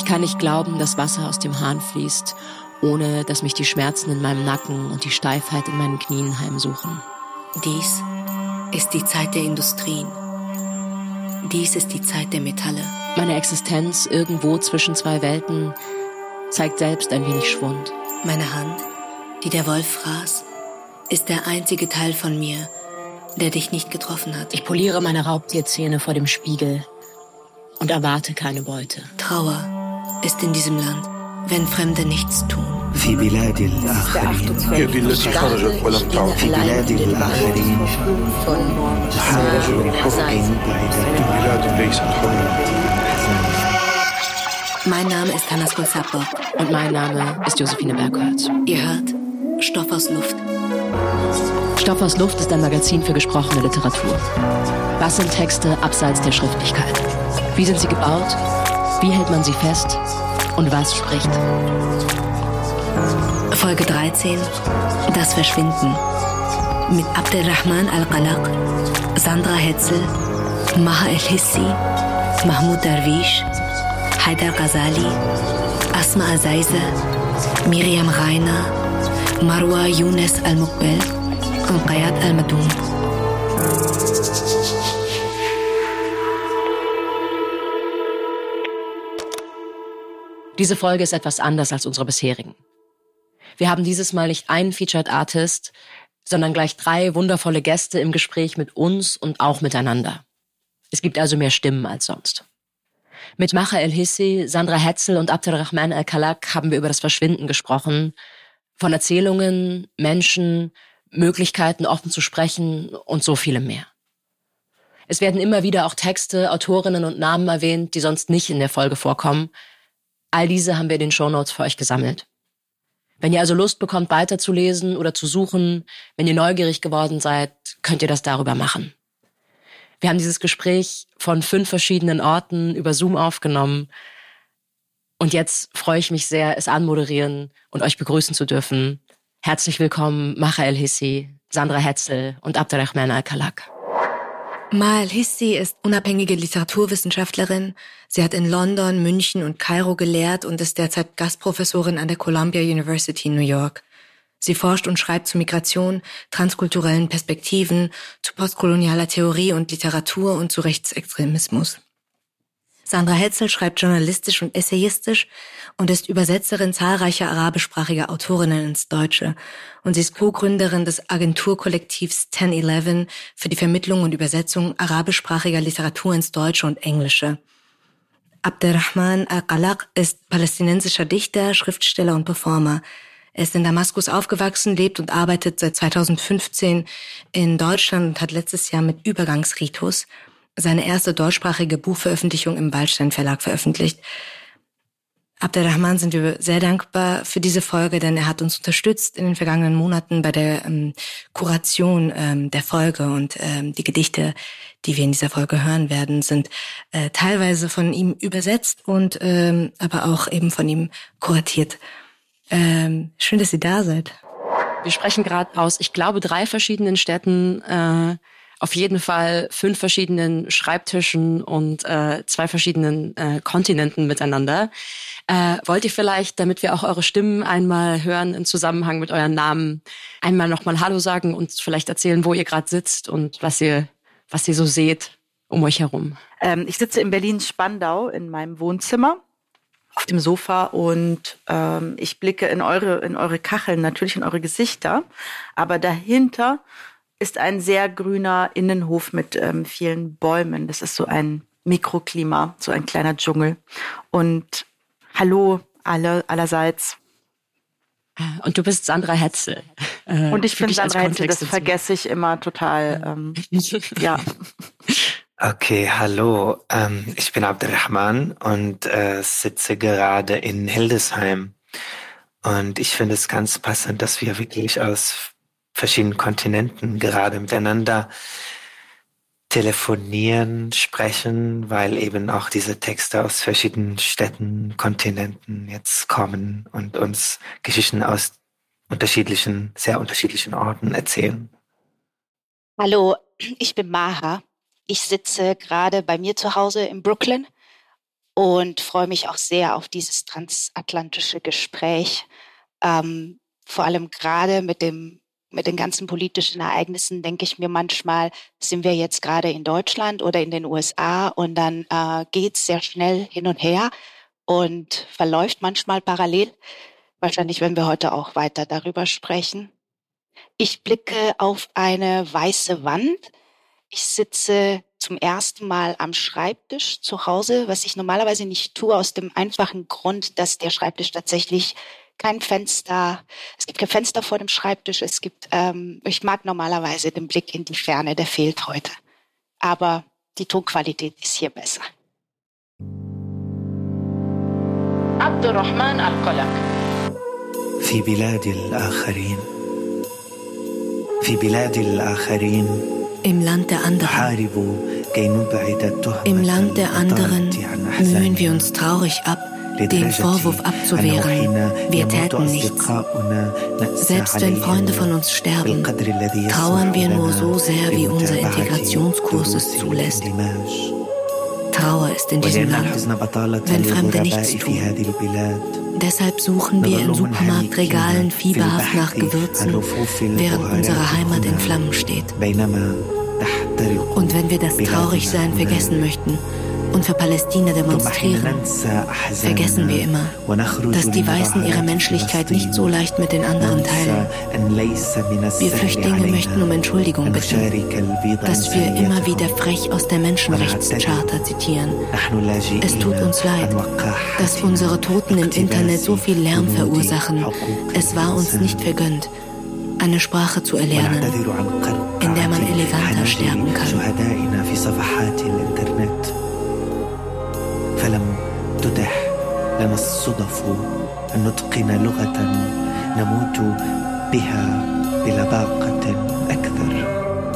kann nicht glauben, dass Wasser aus dem Hahn fließt, ohne dass mich die Schmerzen in meinem Nacken und die Steifheit in meinen Knien heimsuchen. Dies ist die Zeit der Industrien. Dies ist die Zeit der Metalle. Meine Existenz irgendwo zwischen zwei Welten zeigt selbst ein wenig Schwund. Meine Hand, die der Wolf fraß, ist der einzige Teil von mir, der dich nicht getroffen hat. Ich poliere meine Raubtierzähne vor dem Spiegel und erwarte keine Beute. Trauer ist in diesem Land, wenn Fremde nichts tun. في بلاد الآخرين يدي التي خرجت ولم تعد في بلاد الآخرين رجل حر بلاد ليست حرة. Mein Name ist Hannas Golsappo. Und mein Name ist Josephine Bergholz. Ihr hört Stoff aus Luft. Stoff aus Luft ist ein Magazin für gesprochene Literatur. Was sind Texte abseits der Schriftlichkeit? Wie sind sie gebaut? Wie hält man sie fest? Und was spricht? Folge 13. Das Verschwinden. Mit Abderrahman Al-Qalaq, Sandra Hetzel, Maha El-Hissi, Mahmoud Darwish, Haidar Ghazali, Asma Azaise, Miriam Rainer, Marwa Younes Al-Muqbel und Qayat Al-Madoun. Diese Folge ist etwas anders als unsere bisherigen. Wir haben dieses Mal nicht einen Featured Artist, sondern gleich 3 wundervolle Gäste im Gespräch mit uns und auch miteinander. Es gibt also mehr Stimmen als sonst. Mit Maha El-Hissi, Sandra Hetzel und Abderrahman Al-Qalaq haben wir über das Verschwinden gesprochen, von Erzählungen, Menschen, Möglichkeiten offen zu sprechen und so vielem mehr. Es werden immer wieder auch Texte, Autorinnen und Namen erwähnt, die sonst nicht in der Folge vorkommen. All diese haben wir in den Shownotes für euch gesammelt. Wenn ihr also Lust bekommt, weiterzulesen oder zu suchen, wenn ihr neugierig geworden seid, könnt ihr das darüber machen. Wir haben dieses Gespräch von 5 verschiedenen Orten über Zoom aufgenommen. Und jetzt freue ich mich sehr, es anmoderieren und euch begrüßen zu dürfen. Herzlich willkommen, Maha El-Hissi, Sandra Hetzel und Abderrahman Al-Qalaq. Maha El-Hissi ist unabhängige Literaturwissenschaftlerin. Sie hat in London, München und Kairo gelehrt und ist derzeit Gastprofessorin an der Columbia University in New York. Sie forscht und schreibt zu Migration, transkulturellen Perspektiven, zu postkolonialer Theorie und Literatur und zu Rechtsextremismus. Sandra Hetzel schreibt journalistisch und essayistisch und ist Übersetzerin zahlreicher arabischsprachiger Autorinnen ins Deutsche. Und sie ist Co-Gründerin des Agenturkollektivs 1011 für die Vermittlung und Übersetzung arabischsprachiger Literatur ins Deutsche und Englische. Abderrahman Al-Qalaq ist palästinensischer Dichter, Schriftsteller und Performer. Er ist in Damaskus aufgewachsen, lebt und arbeitet seit 2015 in Deutschland und hat letztes Jahr mit Übergangsritus seine erste deutschsprachige Buchveröffentlichung im Waldstein Verlag veröffentlicht. Abderrahman sind wir sehr dankbar für diese Folge, denn er hat uns unterstützt in den vergangenen Monaten bei der Kuration der Folge und die Gedichte, die wir in dieser Folge hören werden, sind teilweise von ihm übersetzt und aber auch eben von ihm kuratiert. Schön, dass ihr da seid. Wir sprechen gerade aus, ich glaube, 3 verschiedenen Städten, auf jeden Fall 5 verschiedenen Schreibtischen und 2 verschiedenen Kontinenten miteinander. Wollt ihr vielleicht, damit wir auch eure Stimmen einmal hören im Zusammenhang mit euren Namen, einmal nochmal Hallo sagen und vielleicht erzählen, wo ihr gerade sitzt und was ihr so seht um euch herum? Ich sitze in Berlin-Spandau in meinem Wohnzimmer auf dem Sofa und ich blicke in eure Kacheln, natürlich in eure Gesichter, aber dahinter ist ein sehr grüner Innenhof mit vielen Bäumen. Das ist so ein Mikroklima, so ein kleiner Dschungel. Und hallo allerseits. Und du bist Sandra Hetzel. Und ich bin Sandra Hetzel, das vergesse ich immer total. Ja. Okay, hallo. Ich bin Abderrahman und sitze gerade in Hildesheim. Und ich finde es ganz passend, dass wir wirklich aus verschiedenen Kontinenten gerade miteinander telefonieren, sprechen, weil eben auch diese Texte aus verschiedenen Städten, Kontinenten jetzt kommen und uns Geschichten aus sehr unterschiedlichen Orten erzählen. Hallo, ich bin Maha. Ich sitze gerade bei mir zu Hause in Brooklyn und freue mich auch sehr auf dieses transatlantische Gespräch. Vor allem gerade mit den ganzen politischen Ereignissen denke ich mir manchmal, sind wir jetzt gerade in Deutschland oder in den USA und dann geht es sehr schnell hin und her und verläuft manchmal parallel. Wahrscheinlich werden wir heute auch weiter darüber sprechen. Ich blicke auf eine weiße Wand. Ich sitze zum ersten Mal am Schreibtisch zu Hause, was ich normalerweise nicht tue, aus dem einfachen Grund, dass der Schreibtisch tatsächlich kein Fenster, es gibt kein Fenster vor dem Schreibtisch, ich mag normalerweise den Blick in die Ferne, der fehlt heute. Aber die Tonqualität ist hier besser. Abdurrahman Al-Qalaq. في بلاد الآخرين في بلاد الآخرين Im Land der anderen. حاربوا كي نبعد التهمة Im Land der anderen عن mühen wir أحزاننا. uns traurig ab, den Vorwurf abzuwehren, wir täten nichts. Selbst wenn Freunde von uns sterben, trauern wir nur so sehr, wie unser Integrationskurs es zulässt. Trauer ist in diesem Land, wenn Fremde nichts tun. Deshalb suchen wir in Supermarktregalen fieberhaft nach Gewürzen, während unsere Heimat in Flammen steht. Und wenn wir das Traurigsein vergessen möchten und für Palästina demonstrieren, vergessen wir immer, dass die Weißen ihre Menschlichkeit nicht so leicht mit den anderen teilen. Wir Flüchtlinge möchten um Entschuldigung bitten, dass wir immer wieder frech aus der Menschenrechtscharta zitieren. Es tut uns leid, dass unsere Toten im Internet so viel Lärm verursachen. Es war uns nicht vergönnt, eine Sprache zu erlernen, in der man eleganter sterben kann. فلم تتح لنا الصدف أن نتقن لغة نموت بها بلباقة أكثر.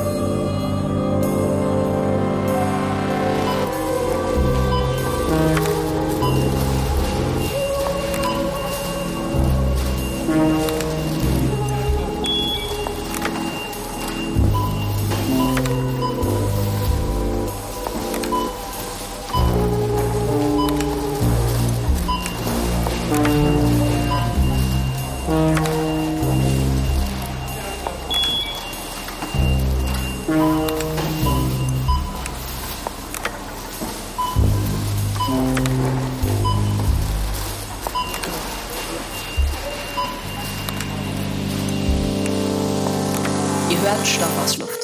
Stoffausluft.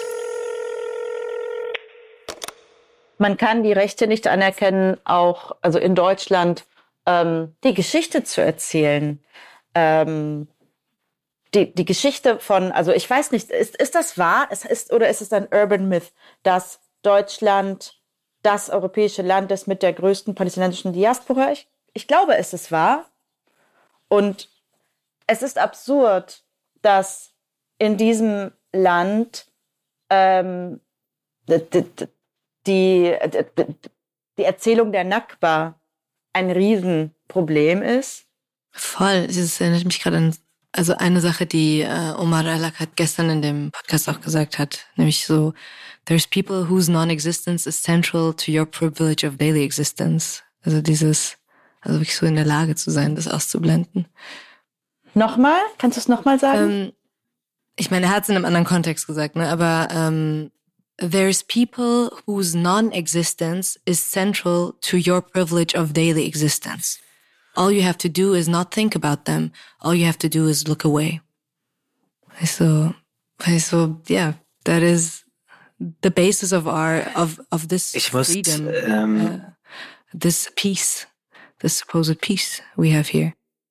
Man kann die Rechte nicht anerkennen, auch also in Deutschland die Geschichte zu erzählen. Die Geschichte von, also ich weiß nicht, ist das wahr? Oder ist es ein Urban Myth, dass Deutschland das europäische Land ist mit der größten palästinensischen Diaspora? Ich glaube, es ist wahr. Und es ist absurd, dass in diesem Land die Erzählung der Nakba ein Riesenproblem ist. Voll. Es erinnert mich gerade an eine Sache, die Omar Al-Akkad gestern in dem Podcast auch gesagt hat, nämlich so, there's people whose non-existence is central to your privilege of daily existence. Also wirklich so in der Lage zu sein, das auszublenden. Nochmal? Kannst du es nochmal sagen? Ich meine, er hat es in einem anderen Kontext gesagt, ne? Aber there's people whose non-existence is central to your privilege of daily existence. All you have to do is not think about them. All you have to do is look away. So, yeah, that is the basis of this freedom, this peace, this supposed peace we have here.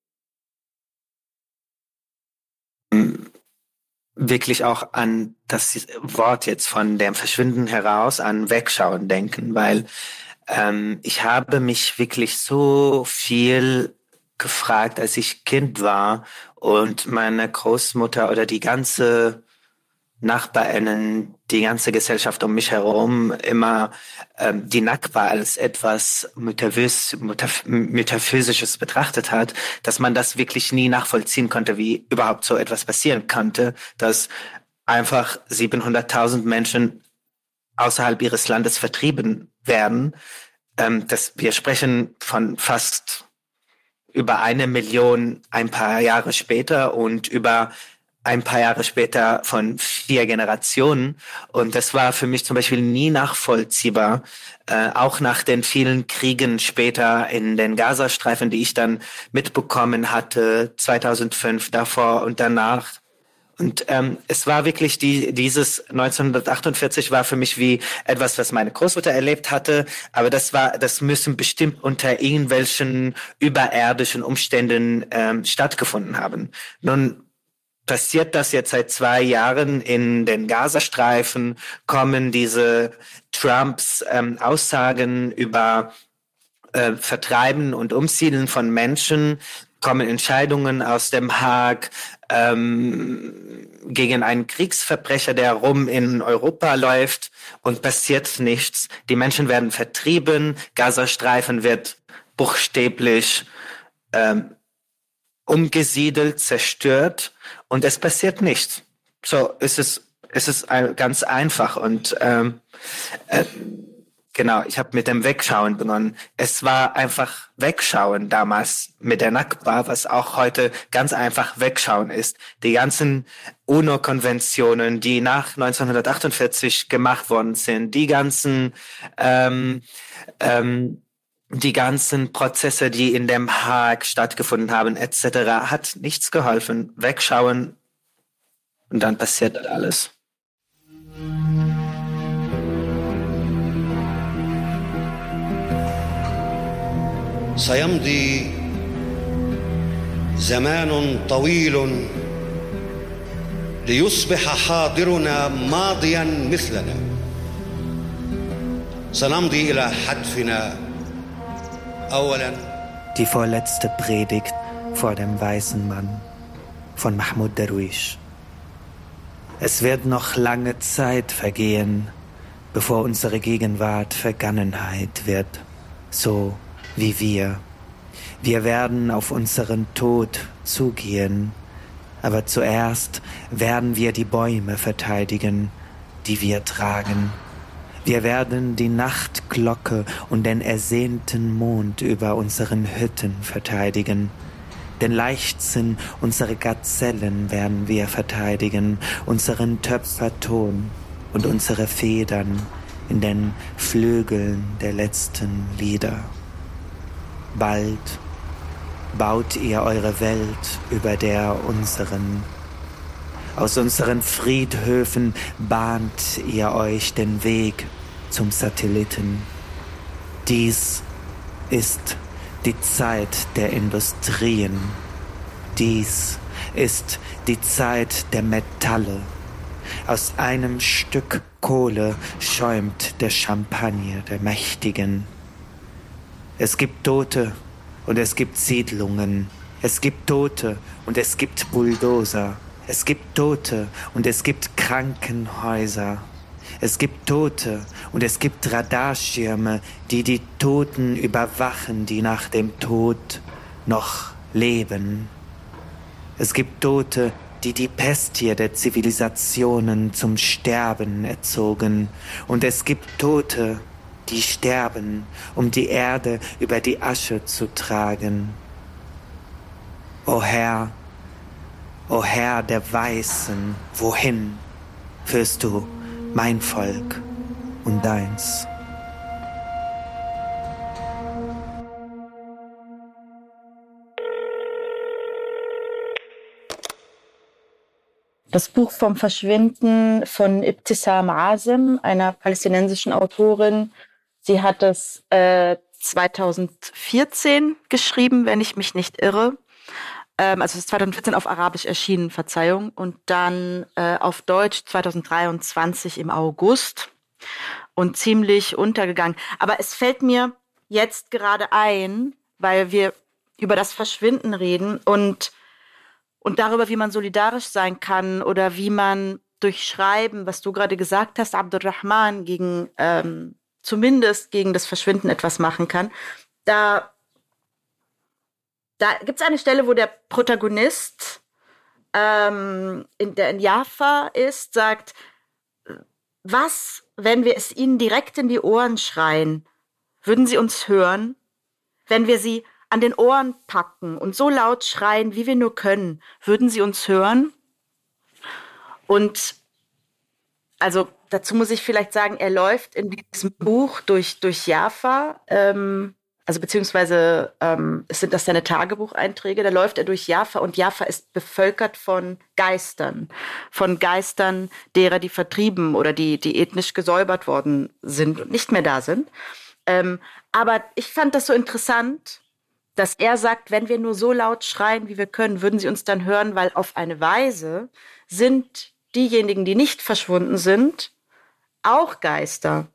Wirklich auch an das Wort jetzt von dem Verschwinden heraus, an Wegschauen denken, weil ich habe mich wirklich so viel gefragt, als ich Kind war und meine Großmutter oder die ganze NachbarInnen, die ganze Gesellschaft um mich herum immer die Nakba als etwas Metaphysisches betrachtet hat, dass man das wirklich nie nachvollziehen konnte, wie überhaupt so etwas passieren konnte, dass einfach 700.000 Menschen außerhalb ihres Landes vertrieben werden, wir sprechen von fast über 1 Million ein paar Jahre später und über ein paar Jahre später von 4 Generationen. Und das war für mich zum Beispiel nie nachvollziehbar, auch nach den vielen Kriegen später in den Gazastreifen, die ich dann mitbekommen hatte, 2005, davor und danach. Und es war wirklich dieses 1948 war für mich wie etwas, was meine Großmutter erlebt hatte, aber das müssen bestimmt unter irgendwelchen überirdischen Umständen stattgefunden haben. Nun passiert das jetzt seit 2 Jahren in den Gazastreifen, kommen diese Trumps Aussagen über Vertreiben und Umsiedeln von Menschen, kommen Entscheidungen aus dem Haag gegen einen Kriegsverbrecher, der rum in Europa läuft, und passiert nichts. Die Menschen werden vertrieben, Gazastreifen wird buchstäblich umgesiedelt, zerstört, und es passiert nichts. So ist es ganz einfach. Und genau, ich habe mit dem Wegschauen begonnen. Es war einfach Wegschauen damals mit der Nakba, was auch heute ganz einfach Wegschauen ist. Die ganzen UNO-Konventionen, die nach 1948 gemacht worden sind, die ganzen Prozesse, die in dem Haag stattgefunden haben, etc., hat nichts geholfen. Wegschauen und dann passiert alles. سيمضي زمان طويل ليصبح حاضرنا ماضيا مثلنا سنمضي إلى حتفنا أولا. Die vorletzte Predigt vor dem weißen Mann von Mahmoud Darwish. Es wird noch lange Zeit vergehen, bevor unsere Gegenwart Vergangenheit wird, so wie wir. Wir werden auf unseren Tod zugehen, aber zuerst werden wir die Bäume verteidigen, die wir tragen. Wir werden die Nachtglocke und den ersehnten Mond über unseren Hütten verteidigen. Den Leichtsinn unserer Gazellen werden wir verteidigen, unseren Töpferton und unsere Federn in den Flügeln der letzten Lieder. Bald baut ihr eure Welt über der unseren. Aus unseren Friedhöfen bahnt ihr euch den Weg zum Satelliten. Dies ist die Zeit der Industrien. Dies ist die Zeit der Metalle. Aus einem Stück Kohle schäumt der Champagner der Mächtigen. Es gibt Tote und es gibt Siedlungen. Es gibt Tote und es gibt Bulldozer. Es gibt Tote und es gibt Krankenhäuser. Es gibt Tote und es gibt Radarschirme, die die Toten überwachen, die nach dem Tod noch leben. Es gibt Tote, die die Bestie der Zivilisationen zum Sterben erzogen. Und es gibt Tote, die sterben, um die Erde über die Asche zu tragen. O Herr der Weißen, wohin führst du mein Volk und deins? Das Buch vom Verschwinden von Ibtissam Azem, einer palästinensischen Autorin. Sie hat es 2014 geschrieben, wenn ich mich nicht irre. Also es ist 2014 auf Arabisch erschienen, Verzeihung. Und dann auf Deutsch 2023 im August. Und ziemlich untergegangen. Aber es fällt mir jetzt gerade ein, weil wir über das Verschwinden reden und darüber, wie man solidarisch sein kann oder wie man durch Schreiben, was du gerade gesagt hast, Abdurrahman, zumindest gegen das Verschwinden etwas machen kann. Da gibt es eine Stelle, wo der Protagonist, der in Jaffa ist, sagt, was, wenn wir es ihnen direkt in die Ohren schreien? würden sie uns hören, wenn wir sie an den Ohren packen und so laut schreien, wie wir nur können, würden sie uns hören? Und also dazu muss ich vielleicht sagen, er läuft in diesem Buch durch Jaffa, beziehungsweise sind das seine Tagebucheinträge, da läuft er durch Jaffa und Jaffa ist bevölkert von Geistern, derer, die vertrieben oder die ethnisch gesäubert worden sind und nicht mehr da sind. Aber ich fand das so interessant, dass er sagt, wenn wir nur so laut schreien, wie wir können, würden sie uns dann hören, weil auf eine Weise sind diejenigen, die nicht verschwunden sind, auch Geister.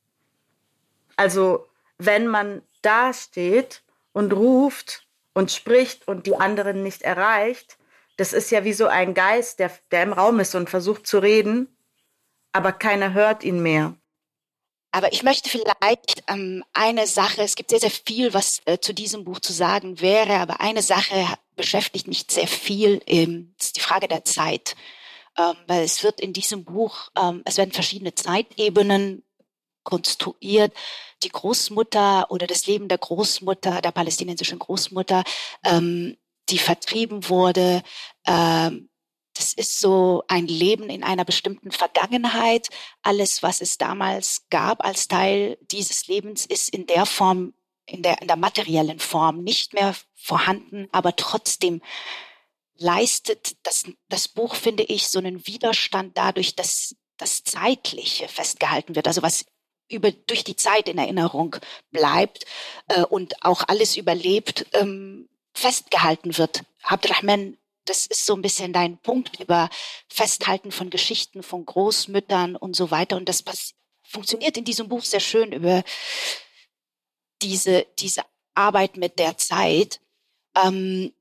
Also wenn man da steht und ruft und spricht und die anderen nicht erreicht, das ist ja wie so ein Geist, der im Raum ist und versucht zu reden, aber keiner hört ihn mehr. Aber ich möchte vielleicht eine Sache, es gibt sehr, sehr viel, was zu diesem Buch zu sagen wäre, aber eine Sache beschäftigt mich sehr viel, das ist die Frage der Zeit. Weil es wird in diesem Buch, es werden verschiedene Zeitebenen konstruiert. Die Großmutter oder das Leben der Großmutter, der palästinensischen Großmutter, die vertrieben wurde, das ist so ein Leben in einer bestimmten Vergangenheit. Alles, was es damals gab als Teil dieses Lebens, ist in der Form, in der materiellen Form nicht mehr vorhanden, aber trotzdem leistet das Buch, finde ich, so einen Widerstand dadurch, dass das Zeitliche festgehalten wird, also was durch die Zeit in Erinnerung bleibt und auch alles überlebt, festgehalten wird. Abdurrahman, das ist so ein bisschen dein Punkt über Festhalten von Geschichten von Großmüttern und so weiter. Und das funktioniert in diesem Buch sehr schön über diese Arbeit mit der Zeit. Und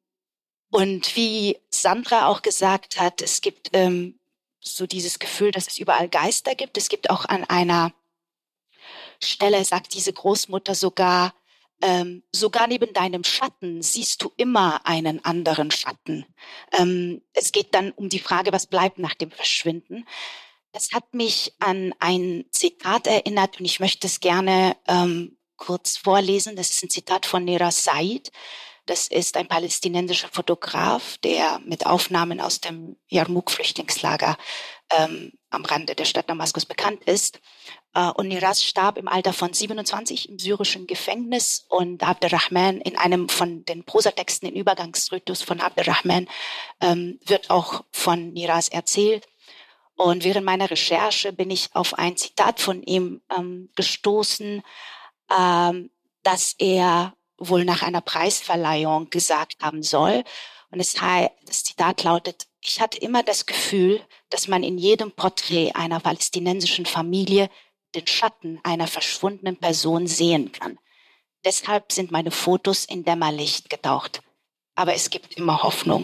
wie Sandra auch gesagt hat, es gibt so dieses Gefühl, dass es überall Geister gibt. Es gibt auch an einer Stelle, sagt diese Großmutter sogar neben deinem Schatten siehst du immer einen anderen Schatten. Es geht dann um die Frage, was bleibt nach dem Verschwinden. Das hat mich an ein Zitat erinnert und ich möchte es gerne kurz vorlesen. Das ist ein Zitat von Neraz Said. Das ist ein palästinensischer Fotograf, der mit Aufnahmen aus dem Yarmouk-Flüchtlingslager am Rande der Stadt Damaskus bekannt ist. Und Neraz starb im Alter von 27 im syrischen Gefängnis und Abdurrahman in einem von den Prosatexten in Übergangsritus von Abdurrahman wird auch von Neraz erzählt. Und während meiner Recherche bin ich auf ein Zitat von ihm gestoßen, dass er wohl nach einer Preisverleihung gesagt haben soll. Und das Zitat lautet: Ich hatte immer das Gefühl, dass man in jedem Porträt einer palästinensischen Familie den Schatten einer verschwundenen Person sehen kann. Deshalb sind meine Fotos in Dämmerlicht getaucht. Aber es gibt immer Hoffnung.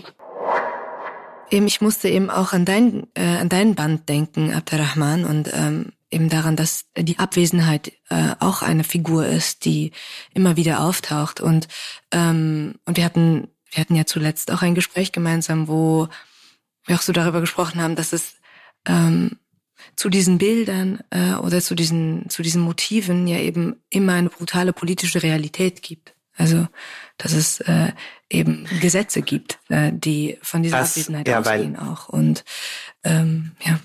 Ich musste eben auch an dein Band denken, Abdurrahman, und eben daran, dass die Abwesenheit auch eine Figur ist, die immer wieder auftaucht. Und wir hatten ja zuletzt auch ein Gespräch gemeinsam, wo wir auch so darüber gesprochen haben, dass es zu diesen Bildern oder zu diesen Motiven ja eben immer eine brutale politische Realität gibt. Also, dass es eben Gesetze gibt, die von dieser Abwesenheit ausgehen auch. Und ja.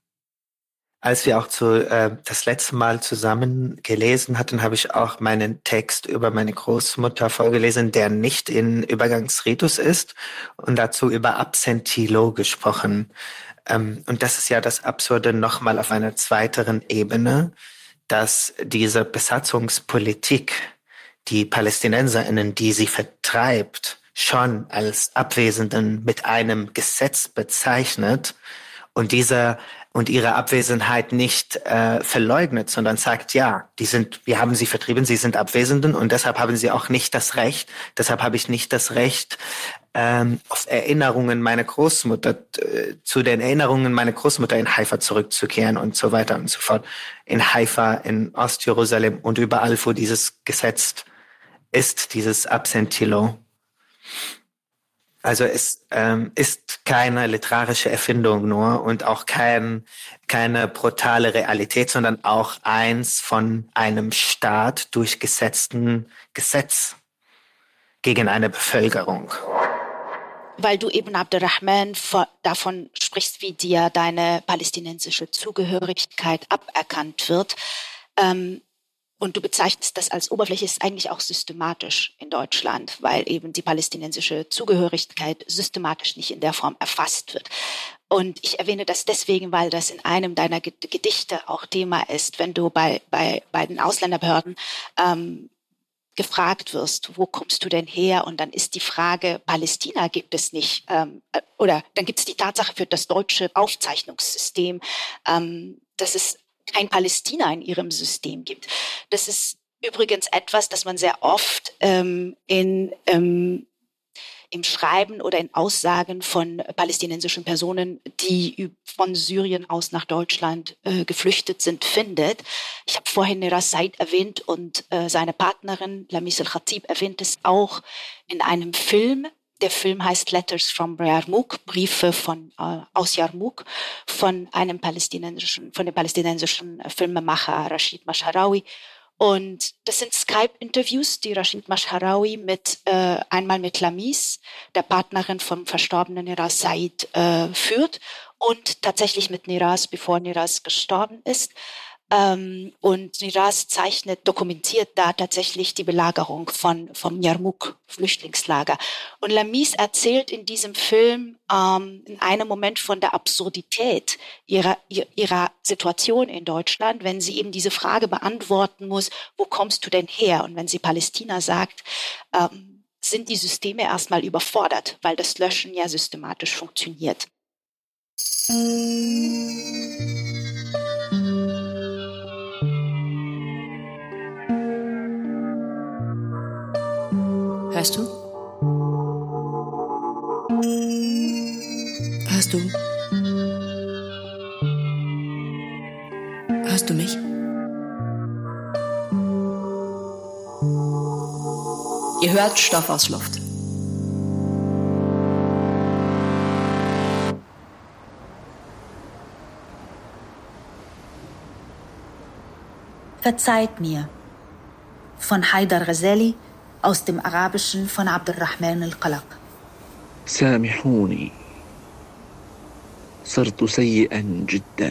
Als wir auch das letzte Mal zusammen gelesen hatten, habe ich auch meinen Text über meine Großmutter vorgelesen, der nicht in Übergangsritus ist, und dazu über Absentilo gesprochen. Und das ist ja das Absurde nochmal auf einer zweiteren Ebene, dass diese Besatzungspolitik die PalästinenserInnen, die sie vertreibt, schon als Abwesenden mit einem Gesetz bezeichnet und ihre Abwesenheit nicht verleugnet, sondern sagt, ja, wir haben sie vertrieben, sie sind Abwesenden und deshalb haben sie auch nicht das Recht, deshalb habe ich nicht das Recht, auf Erinnerungen meiner Großmutter, zu den Erinnerungen meiner Großmutter in Haifa zurückzukehren und so weiter und so fort. In Haifa, in Ostjerusalem und überall, wo dieses Gesetz ist, dieses Absentilo. Also es ist keine literarische Erfindung nur und auch keine brutale Realität, sondern auch eins von einem Staat durchgesetzten Gesetz gegen eine Bevölkerung. Weil du eben, Abderrahman, davon sprichst, wie dir deine palästinensische Zugehörigkeit aberkannt wird. Und du bezeichnest das als Oberfläche, ist eigentlich auch systematisch in Deutschland, weil eben die palästinensische Zugehörigkeit systematisch nicht in der Form erfasst wird. Und ich erwähne das deswegen, weil das in einem deiner Gedichte auch Thema ist, wenn du bei den Ausländerbehörden gefragt wirst, wo kommst du denn her? Und dann ist die Frage, Palästina gibt es nicht. Oder dann gibt es die Tatsache für das deutsche Aufzeichnungssystem, dass es kein Palästina in ihrem System gibt. Das ist übrigens etwas, das man sehr oft im Schreiben oder in Aussagen von palästinensischen Personen, die von Syrien aus nach Deutschland geflüchtet sind, findet. Ich habe vorhin Neras Said erwähnt und seine Partnerin Lamis El-Khatib erwähnt es auch in einem Film. Der Film heißt Letters from Yarmouk, Briefe aus Yarmouk, von dem palästinensischen Filmemacher Rashid Masharawi. Und das sind Skype-Interviews, die Rashid Masharawi einmal mit Lamis, der Partnerin vom verstorbenen Neras Said, führt und tatsächlich mit Neras, bevor Neras gestorben ist. Und Neras dokumentiert da tatsächlich die Belagerung vom Yarmouk-Flüchtlingslager. Und Lamis erzählt in diesem Film in einem Moment von der Absurdität ihrer Situation in Deutschland, wenn sie eben diese Frage beantworten muss, wo kommst du denn her? Und wenn sie Palästina sagt, sind die Systeme erstmal überfordert, weil das Löschen ja systematisch funktioniert. Hörst du? Hörst du? Hörst du mich? Ihr hört Stoff aus Luft. Verzeiht mir. Von Haidar Ghazali aus dem Arabischen von Abderrahman al-Qalaq. سامحوني صرت سيئا جدا.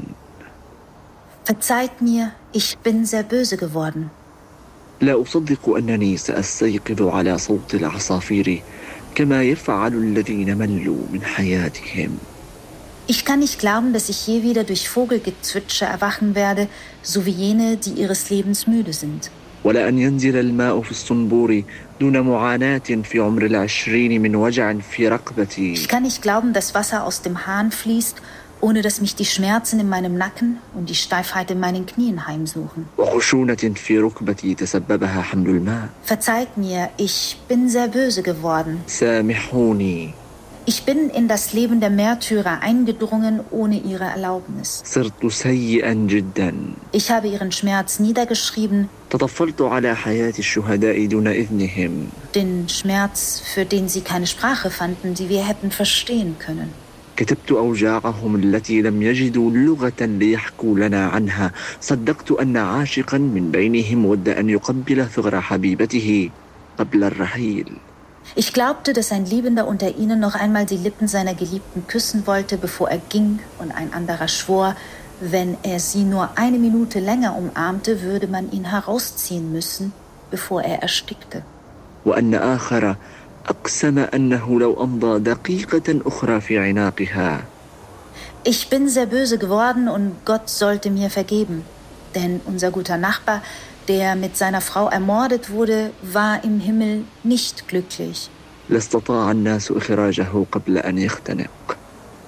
Verzeiht mir, ich bin sehr böse geworden. لا أصدق أنني سأستيقظ على صوت العصافير كما يفعل الذين ملوا من حياتهم. Ich kann nicht glauben, dass ich je wieder durch Vogelgezwitscher erwachen werde, so wie jene, die ihres Lebens müde sind. ولا أن ينزل الماء في الصنبور دون معاناة في عمر 20 من وجع في رقبتي. Ich kann nicht glauben, dass Wasser aus dem Hahn fließt, ohne dass mich die Schmerzen in meinem Nacken und die Steifheit in meinen Knien heimsuchen. وخشونة في ركبتي تسببها حمل الماء. Verzeiht mir, ich bin sehr böse geworden. سامحوني. Ich bin in das Leben der Märtyrer eingedrungen ohne ihre Erlaubnis. صرت سيئا جدا. Ich habe ihren Schmerz niedergeschrieben. تطفلت على حياة الشهداء دون إذنهم. Den Schmerz, für den sie keine Sprache fanden, die wir hätten verstehen können. كتبت أوجاعهم التي لم يجدوا لغة ليحكوا لنا عنها. صدقت أن عاشقا من بينهم ود أن يقبل ثغر حبيبته قبل الرحيل. Ich glaubte, dass ein Liebender unter ihnen noch einmal die Lippen seiner Geliebten küssen wollte, bevor er ging, und ein anderer schwor, wenn er sie nur eine Minute länger umarmte, würde man ihn herausziehen müssen, bevor er erstickte. وأن آخر أقسم أنه لو أمضى دقيقة أخرى في عناقها. Ich bin sehr böse geworden und Gott sollte mir vergeben, denn unser guter Nachbar, der mit seiner Frau ermordet wurde, war im Himmel nicht glücklich. لاستطاع الناس إخراجه قبل أن يختنق.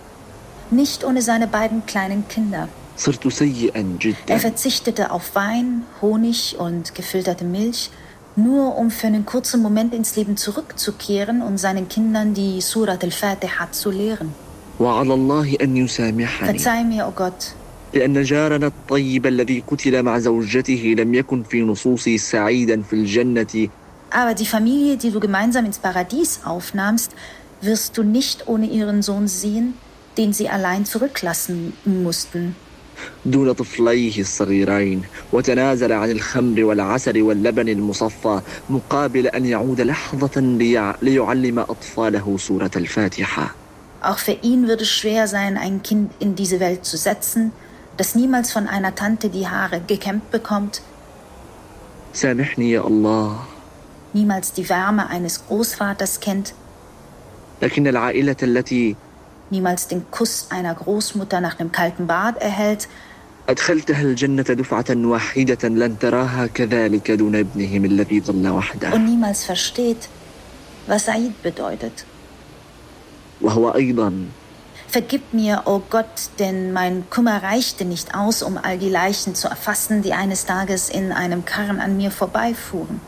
Nicht ohne seine beiden kleinen Kinder. صرت سيئا جدا. Er verzichtete auf Wein, Honig und gefilterte Milch, nur um für einen kurzen Moment ins Leben zurückzukehren und seinen Kindern die Surat al-Fatiha zu lehren. وعلى الله أن يسامحني. Verzeih mir, oh Gott. لأن جارنا الطيب الذي قتل مع زوجته لم يكن في نصوصي سعيدا في الجنة. Aber die Familie, die du gemeinsam ins Paradies aufnahmst, wirst du nicht ohne ihren Sohn sehen, den sie allein zurücklassen mussten. دون طفليه الصغيرين وتنازل عن الخمر والعسل واللبن المصفى مقابل أن يعود لحظة ليعلم أطفاله سورة الفاتحة. Auch für ihn wird es schwer sein, ein Kind in diese Welt zu setzen, das niemals von einer Tante die Haare gekämmt bekommt, سامحني يا الله. niemals die Wärme eines Großvaters kennt, لكن العائلة التي niemals den Kuss einer Großmutter nach einem kalten Bad erhält, أدخلتها الجنة دفعة واحدة لن تراها كذلك دون ابنهم الذي ظل وحده. und niemals versteht, was Said bedeutet. وهو أيضا Vergib mir, o Gott, denn mein Kummer reichte nicht aus, um all die Leichen zu erfassen, die eines Tages in einem Karren an mir vorbeifuhren.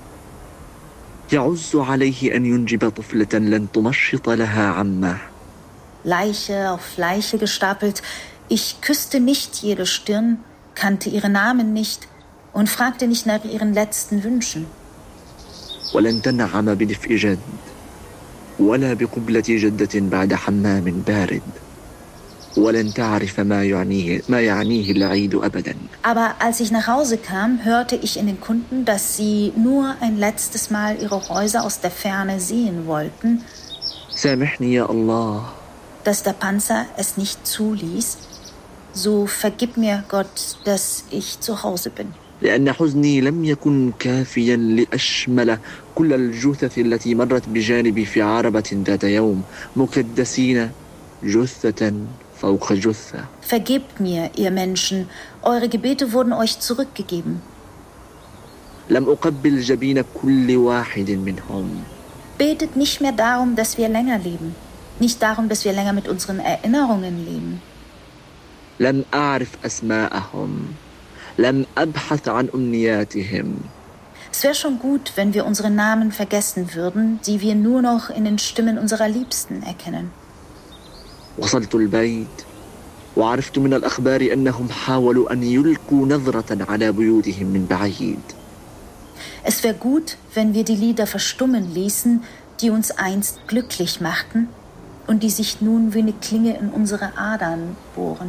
يعز عليه أن ينجب طفلة لن تمشط لها عمه. Leiche auf Leiche gestapelt, ich küsste nicht jede Stirn, kannte ihre Namen nicht und fragte nicht nach ihren letzten Wünschen. ولن تنعم بدفء جد ولا بقبلة جدة بعد حمام بارد ولن تعرف ما يعنيه العيد أبدا. Aber als ich nach Hause kam, hörte ich in den Kunden, dass sie nur ein letztes Mal ihre Häuser aus der Ferne sehen wollten, سامحني يا الله. dass der Panzer es nicht zuließ. So vergib mir, Gott, dass ich zu Hause bin. لأن حزني لم يكن كافيا لأشمل كل الجثث التي مرت بجانبي في عربة ذات يوم مكدسين جثة فوق جثة. Vergebt mir, ihr Menschen, eure Gebete wurden euch zurückgegeben. لم أقبل جبين كل واحد منهم. Betet nicht mehr darum, dass wir länger leben. Nicht darum, dass wir länger mit unseren Erinnerungen leben. لم أعرف أسماءهم. لم أبحث عن أمنياتهم. Es wäre schon gut, wenn wir unsere Namen vergessen würden, die wir nur noch in den Stimmen unserer Liebsten erkennen. وصلت البيت وعرفت من الأخبار أنهم حاولوا أن يلقوا نظرة على بيوتهم من بعيد. Es wäre gut, wenn wir die Lieder verstummen ließen, die uns einst glücklich machten und die sich nun wie eine Klinge in unsere Adern bohren.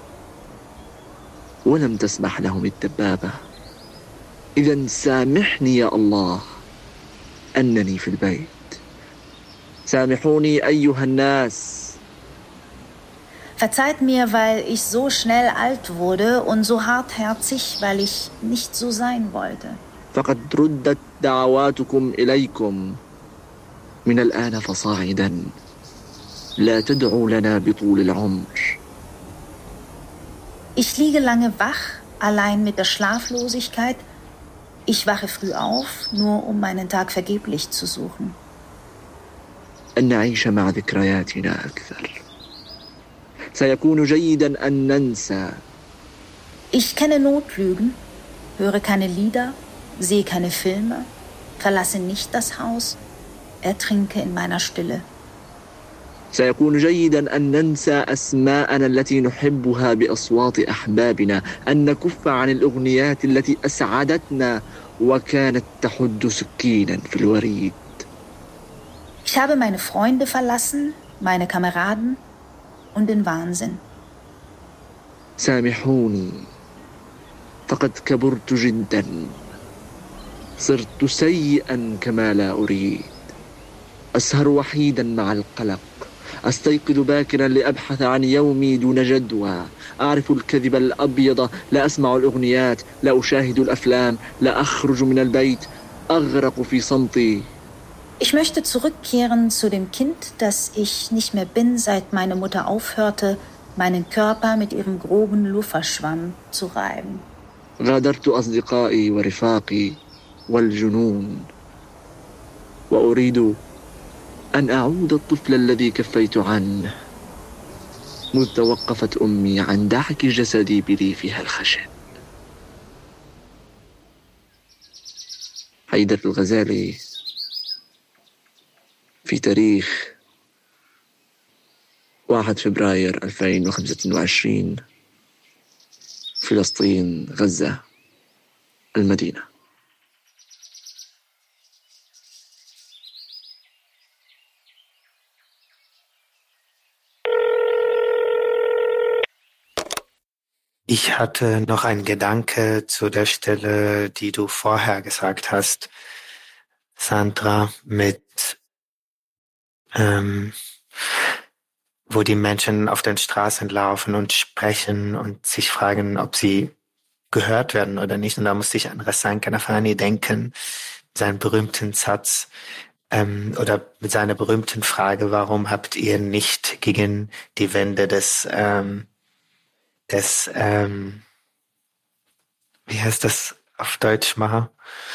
ولم تسمح لهم الدبابة. إذن سامحني يا الله أنني في البيت. سامحوني أيها الناس. Verzeiht mir, weil ich so schnell alt wurde und so hartherzig, weil ich nicht so sein wollte. فقد ردت دعواتكم إليكم. من الآن فصاعدا لا تدعوا لنا بطول العمر. Ich liege lange wach, allein mit der Schlaflosigkeit. Ich wache früh auf, nur um meinen Tag vergeblich zu suchen. أن نعيش مع ذكرياتنا أكثر. سيكون جيدا أن ننسى. Ich kenne Notlügen, höre keine Lieder, sehe keine Filme, verlasse nicht das Haus, ertrinke in meiner Stille. سيكون جيدا أن ننسى أسماءنا التي نحبها بأصوات أحبابنا، أن نكف عن الأغنيات التي أسعدتنا وكانت تحد سكينا في الوريد. Ich habe meine Freunde verlassen, meine Kameraden und den Wahnsinn. سامحوني فقد كبرت جدا. صرت سيئا كما لا أريد. أسهر وحيدا مع القلق. أستيقظ باكرا لأبحث عن يومي دون جدوى. أعرف الكذب الأبيض. لا أسمع الأغنيات. لا أشاهد الأفلام. لا أخرج من البيت. أغرق في صمتي. Ich möchte zurückkehren zu dem Kind, das ich nicht mehr bin, seit meine Mutter aufhörte, meinen Körper mit ihrem groben Lufferschwamm zu reiben. غادرت أصدقائي ورفاقي والجنون وأريد أن أعود الطفل الذي كفيت عنه مذ توقفت أمي عن دعك جسدي بريفها الخشن. حيدر الغزالي في تاريخ 1 فبراير 2025 فلسطين، غزة، المدينة. Ich hatte noch einen Gedanke zu der Stelle, die du vorher gesagt hast, Sandra, mit wo die Menschen auf den Straßen laufen und sprechen und sich fragen, ob sie gehört werden oder nicht. Und da musste ich an Rassan Kanafani denken, seinen berühmten Satz oder mit seiner berühmten Frage, warum habt ihr nicht gegen die Wände des wie heißt das auf Deutsch, Maha?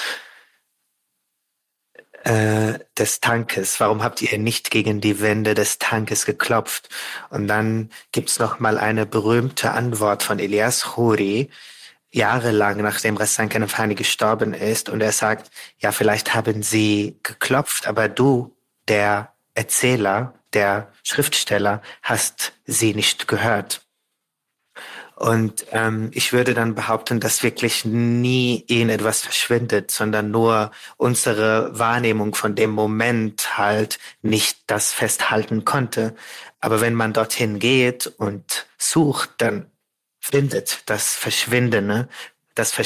Des Tankes. Warum habt ihr nicht gegen die Wände des Tankes geklopft? Und dann gibt's noch mal eine berühmte Antwort von Elias Khoury, jahrelang nachdem Rassan Kanafani gestorben ist. Und er sagt, ja, vielleicht haben sie geklopft, aber du, der Erzähler, der Schriftsteller, hast sie nicht gehört. Und ich würde dann behaupten, dass wirklich nie irgendetwas verschwindet, sondern nur unsere Wahrnehmung von dem Moment halt nicht das festhalten konnte. Aber wenn man dorthin geht und sucht, dann findet das Verschwundene. Das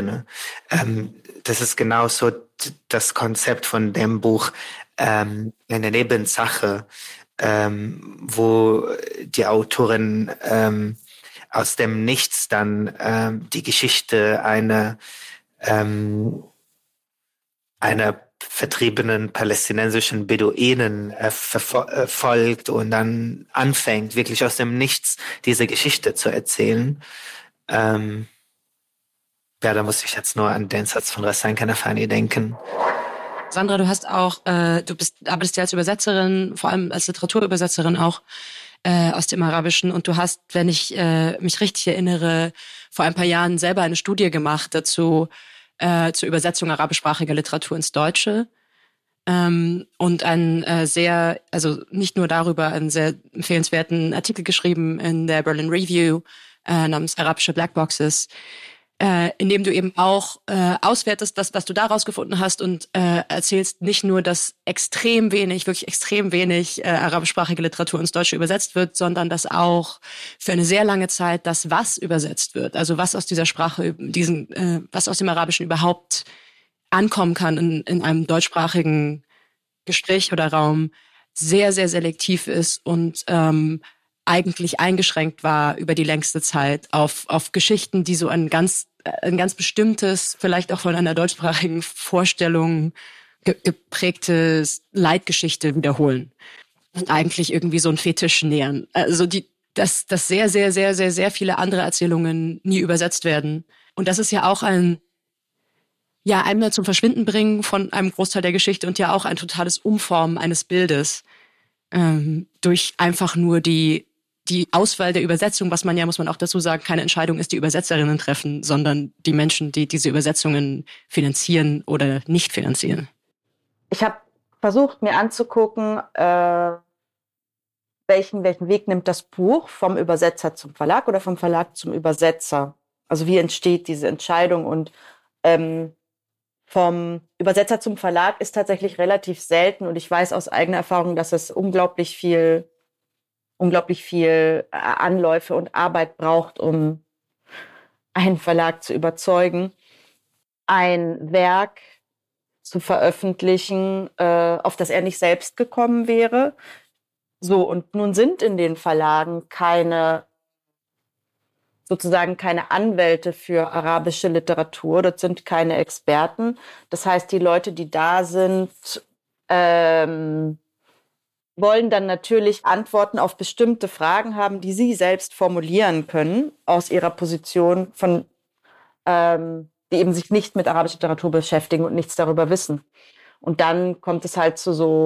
ist genauso das Konzept von dem Buch eine Nebensache, wo die Autorin aus dem Nichts dann die Geschichte einer vertriebenen palästinensischen Beduinen verfolgt und dann anfängt, wirklich aus dem Nichts diese Geschichte zu erzählen. Ja, da muss ich jetzt nur an den Satz von Rassan Kanafani denken. Sandra, du hast auch, arbeitest ja als Übersetzerin, vor allem als Literaturübersetzerin auch aus dem Arabischen, und du hast, wenn ich mich richtig erinnere, vor ein paar Jahren selber eine Studie gemacht dazu, zur Übersetzung arabischsprachiger Literatur ins Deutsche, und also nicht nur darüber, einen sehr empfehlenswerten Artikel geschrieben in der Berlin Review namens Arabische Blackboxes, in dem du eben auch auswertest, was du da rausgefunden hast, und erzählst nicht nur, dass wirklich extrem wenig arabischsprachige Literatur ins Deutsche übersetzt wird, sondern dass auch für eine sehr lange Zeit das, was übersetzt wird, also was aus dieser Sprache, was aus dem Arabischen überhaupt ankommen kann in einem deutschsprachigen Gespräch oder Raum, sehr, sehr selektiv ist und eigentlich eingeschränkt war über die längste Zeit auf Geschichten, die so ein ganz bestimmtes, vielleicht auch von einer deutschsprachigen Vorstellung geprägtes Leitgeschichte wiederholen und eigentlich irgendwie so einen Fetisch nähern. Also dass sehr, sehr, sehr, sehr, sehr viele andere Erzählungen nie übersetzt werden. Und das ist ja auch einmal zum Verschwinden bringen von einem Großteil der Geschichte und ja auch ein totales Umformen eines Bildes durch einfach nur die Auswahl der Übersetzung, was man ja, muss man auch dazu sagen, keine Entscheidung ist, die Übersetzerinnen treffen, sondern die Menschen, die diese Übersetzungen finanzieren oder nicht finanzieren. Ich habe versucht, mir anzugucken, welchen Weg nimmt das Buch vom Übersetzer zum Verlag oder vom Verlag zum Übersetzer. Also wie entsteht diese Entscheidung, und vom Übersetzer zum Verlag ist tatsächlich relativ selten, und ich weiß aus eigener Erfahrung, dass es unglaublich viel Anläufe und Arbeit braucht, um einen Verlag zu überzeugen, ein Werk zu veröffentlichen, auf das er nicht selbst gekommen wäre. So, und nun sind in den Verlagen keine Anwälte für arabische Literatur, das sind keine Experten. Das heißt, die Leute, die da sind, wollen dann natürlich Antworten auf bestimmte Fragen haben, die sie selbst formulieren können aus ihrer Position die eben sich nicht mit arabischer Literatur beschäftigen und nichts darüber wissen. Und dann kommt es halt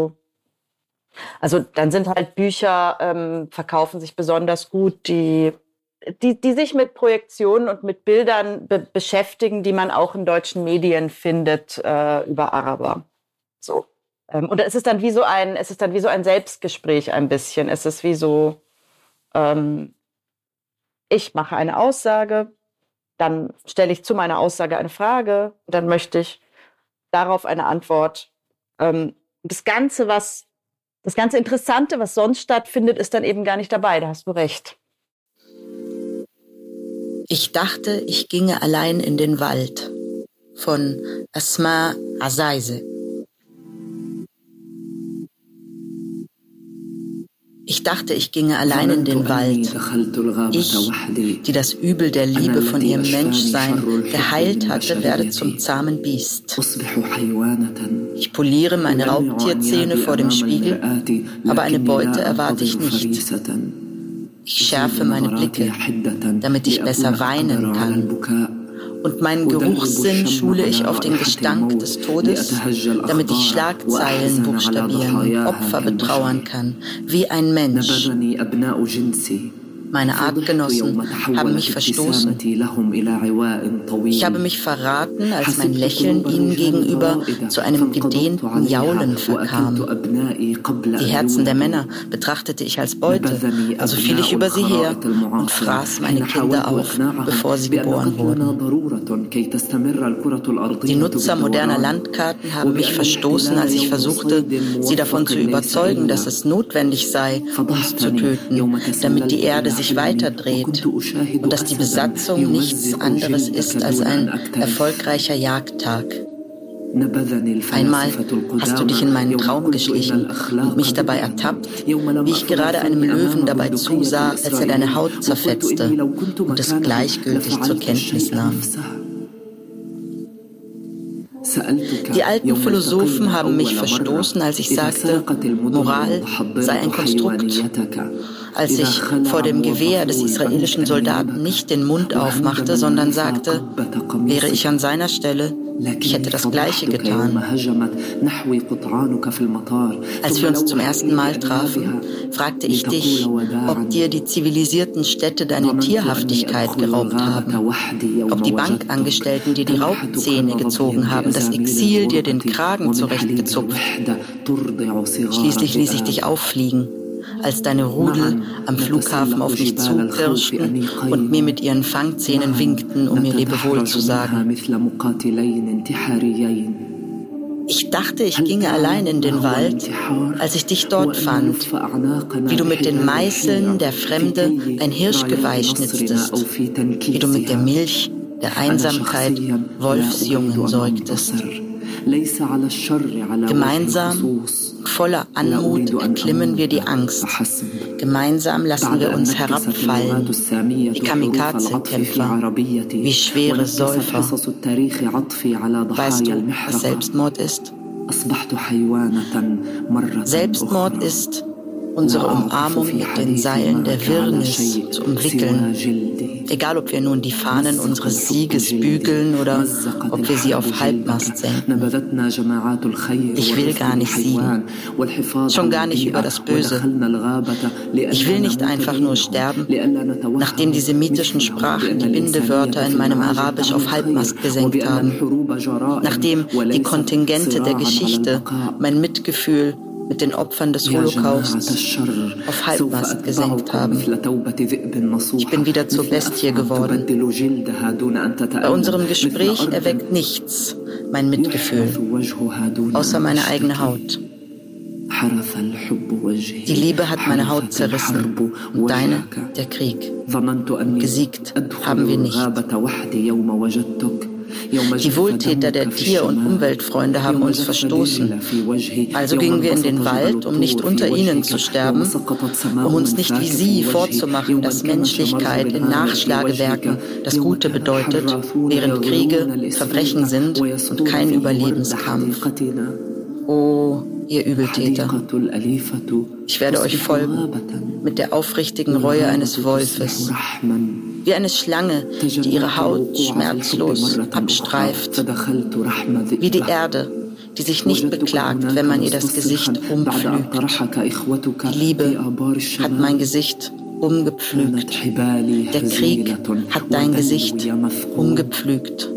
dann sind halt Bücher, verkaufen sich besonders gut, die sich mit Projektionen und mit Bildern beschäftigen, die man auch in deutschen Medien findet über Araber. So. Und es ist dann wie so ein Selbstgespräch ein bisschen. Es ist wie so, ich mache eine Aussage, dann stelle ich zu meiner Aussage eine Frage, dann möchte ich darauf eine Antwort. Das ganze Interessante, was sonst stattfindet, ist dann eben gar nicht dabei. Da hast du recht. Ich dachte, ich ginge allein in den Wald von Asma Azaise. Ich dachte, ich ginge allein in den Wald. Ich, die das Übel der Liebe von ihrem Menschsein geheilt hatte, werde zum zahmen Biest. Ich poliere meine Raubtierzähne vor dem Spiegel, aber eine Beute erwarte ich nicht. Ich schärfe meine Blicke, damit ich besser weinen kann. Und meinen Geruchssinn schule ich auf den Gestank des Todes, damit ich Schlagzeilen buchstabieren und Opfer betrauern kann, wie ein Mensch. Meine Artgenossen haben mich verstoßen. Ich habe mich verraten, als mein Lächeln ihnen gegenüber zu einem gedehnten Jaulen verkam. Die Herzen der Männer betrachtete ich als Beute, also fiel ich über sie her und fraß meine Kinder auf, bevor sie geboren wurden. Die Nutzer moderner Landkarten haben mich verstoßen, als ich versuchte, sie davon zu überzeugen, dass es notwendig sei, uns zu töten, damit die Erde sich weiterdreht und dass die Besatzung nichts anderes ist als ein erfolgreicher Jagdtag. Einmal hast du dich in meinen Traum geschlichen und mich dabei ertappt, wie ich gerade einem Löwen dabei zusah, als er deine Haut zerfetzte und es gleichgültig zur Kenntnis nahm. Die alten Philosophen haben mich verstoßen, als ich sagte, Moral sei ein Konstrukt. Als ich vor dem Gewehr des israelischen Soldaten nicht den Mund aufmachte, sondern sagte, wäre ich an seiner Stelle, ich hätte das Gleiche getan. Als wir uns zum ersten Mal trafen, fragte ich dich, ob dir die zivilisierten Städte deine Tierhaftigkeit geraubt haben, ob die Bankangestellten dir die Raubzähne gezogen haben, das Exil dir den Kragen zurechtgezupft. Schließlich ließ ich dich auffliegen, als deine Rudel am Flughafen auf mich zupirschten und mir mit ihren Fangzähnen winkten, um mir Lebewohl zu sagen. Ich dachte, ich ginge allein in den Wald, als ich dich dort fand, wie du mit den Meißeln der Fremde ein Hirschgeweih schnitztest, wie du mit der Milch der Einsamkeit Wolfsjungen säugtest. Gemeinsam, voller Anmut, erklimmen wir die Angst. Gemeinsam lassen wir uns herabfallen, wie Kamikaze-Kämpfer, wie schwere Säufer. Weißt du, was Selbstmord ist? Selbstmord ist, unsere Umarmung mit den Seilen der Wirrnis zu umwickeln. Egal, ob wir nun die Fahnen unseres Sieges bügeln oder ob wir sie auf Halbmast senken. Ich will gar nicht siegen, schon gar nicht über das Böse. Ich will nicht einfach nur sterben, nachdem die semitischen Sprachen die Bindewörter in meinem Arabisch auf Halbmast gesenkt haben, nachdem die Kontingente der Geschichte mein Mitgefühl mit den Opfern des Holocaust auf Halbmast gesenkt haben. Ich bin wieder zur Bestie geworden. Bei unserem Gespräch erweckt nichts mein Mitgefühl, außer meine eigene Haut. Die Liebe hat meine Haut zerrissen und deine der Krieg. Gesiegt haben wir nicht. Die Wohltäter der Tier- und Umweltfreunde haben uns verstoßen. Also gingen wir in den Wald, um nicht unter ihnen zu sterben, um uns nicht wie sie vorzumachen, dass Menschlichkeit in Nachschlagewerken das Gute bedeutet, während Kriege Verbrechen sind und kein Überlebenskampf. Oh, ihr Übeltäter, ich werde euch folgen mit der aufrichtigen Reue eines Wolfes, wie eine Schlange, die ihre Haut schmerzlos abstreift, wie die Erde, die sich nicht beklagt, wenn man ihr das Gesicht umpflügt. Die Liebe hat mein Gesicht umgepflügt. Der Krieg hat dein Gesicht umgepflügt.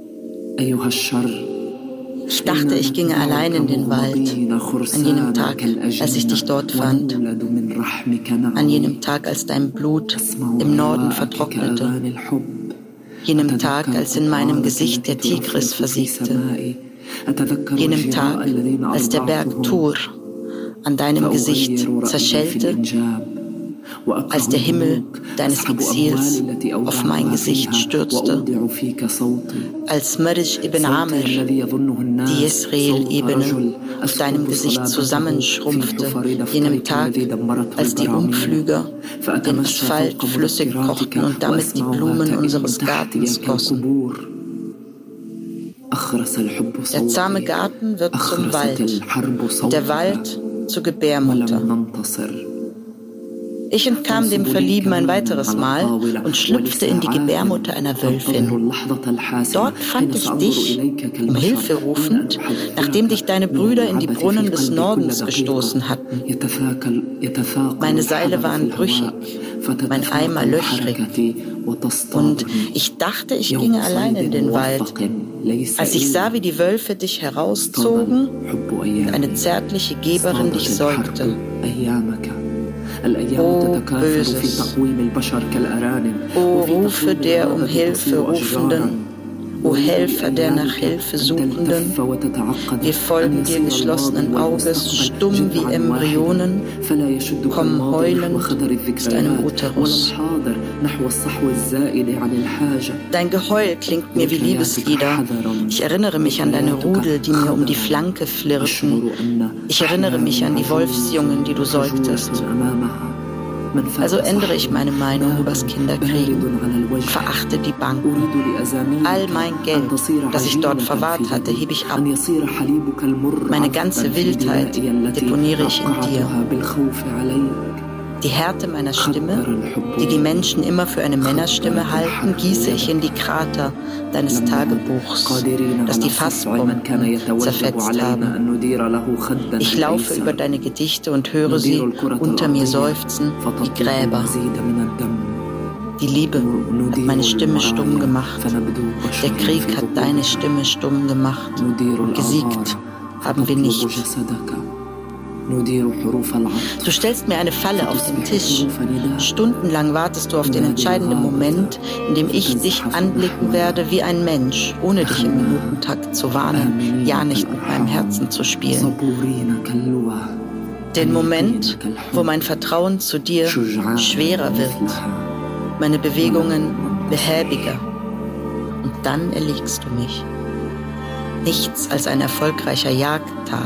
Ich dachte, ich ginge allein in den Wald, an jenem Tag, als ich dich dort fand, an jenem Tag, als dein Blut im Norden vertrocknete, jenem Tag, als in meinem Gesicht der Tigris versiegte, jenem Tag, als der Berg Tur an deinem Gesicht zerschellte als der Himmel deines Exils auf mein Gesicht stürzte, als Marish ibn Amir die Yesreel-Ebene auf deinem Gesicht zusammenschrumpfte, jenem Tag, als die Umflüger den Asphalt flüssig kochten und damit die Blumen unseres Gartens gossen. Der zahme Garten wird zum Wald und der Wald zur Gebärmutter. Ich entkam dem Verlieben ein weiteres Mal und schlüpfte in die Gebärmutter einer Wölfin. Dort fand ich dich, um Hilfe rufend, nachdem dich deine Brüder in die Brunnen des Nordens gestoßen hatten. Meine Seile waren brüchig, mein Eimer löchrig, und ich dachte, ich ginge allein in den Wald. Als ich sah, wie die Wölfe dich herauszogen und eine zärtliche Geberin dich säugte. O Böses, O Rufe der um Hilfe Rufenden, O Helfer der nach Hilfe Suchenden, wir folgen dir geschlossenen Auges, stumm wie Embryonen, kommen heulend aus deinem Uterus. Dein Geheul klingt mir wie Liebeslieder. Ich erinnere mich an deine Rudel, die mir um die Flanke flirrten. Ich erinnere mich an die Wolfsjungen, die du säugtest. Also ändere ich meine Meinung übers Kinderkriegen und verachte die Banken. All mein Geld, das ich dort verwahrt hatte, hebe ich ab. Meine ganze Wildheit deponiere ich in dir. Die Härte meiner Stimme, die die Menschen immer für eine Männerstimme halten, gieße ich in die Krater deines Tagebuchs, das die Fassbomben zerfetzt haben. Ich laufe über deine Gedichte und höre sie unter mir seufzen wie Gräber. Die Liebe hat meine Stimme stumm gemacht. Der Krieg hat deine Stimme stumm gemacht. Gesiegt haben wir nicht. Du stellst mir eine Falle auf den Tisch. Stundenlang wartest du auf den entscheidenden Moment, in dem ich dich anblicken werde wie ein Mensch, ohne dich im Minutentakt zu warnen, ja nicht mit meinem Herzen zu spielen. Den Moment, wo mein Vertrauen zu dir schwerer wird, meine Bewegungen behäbiger. Und dann erlegst du mich. Nichts als ein erfolgreicher Jagdtag.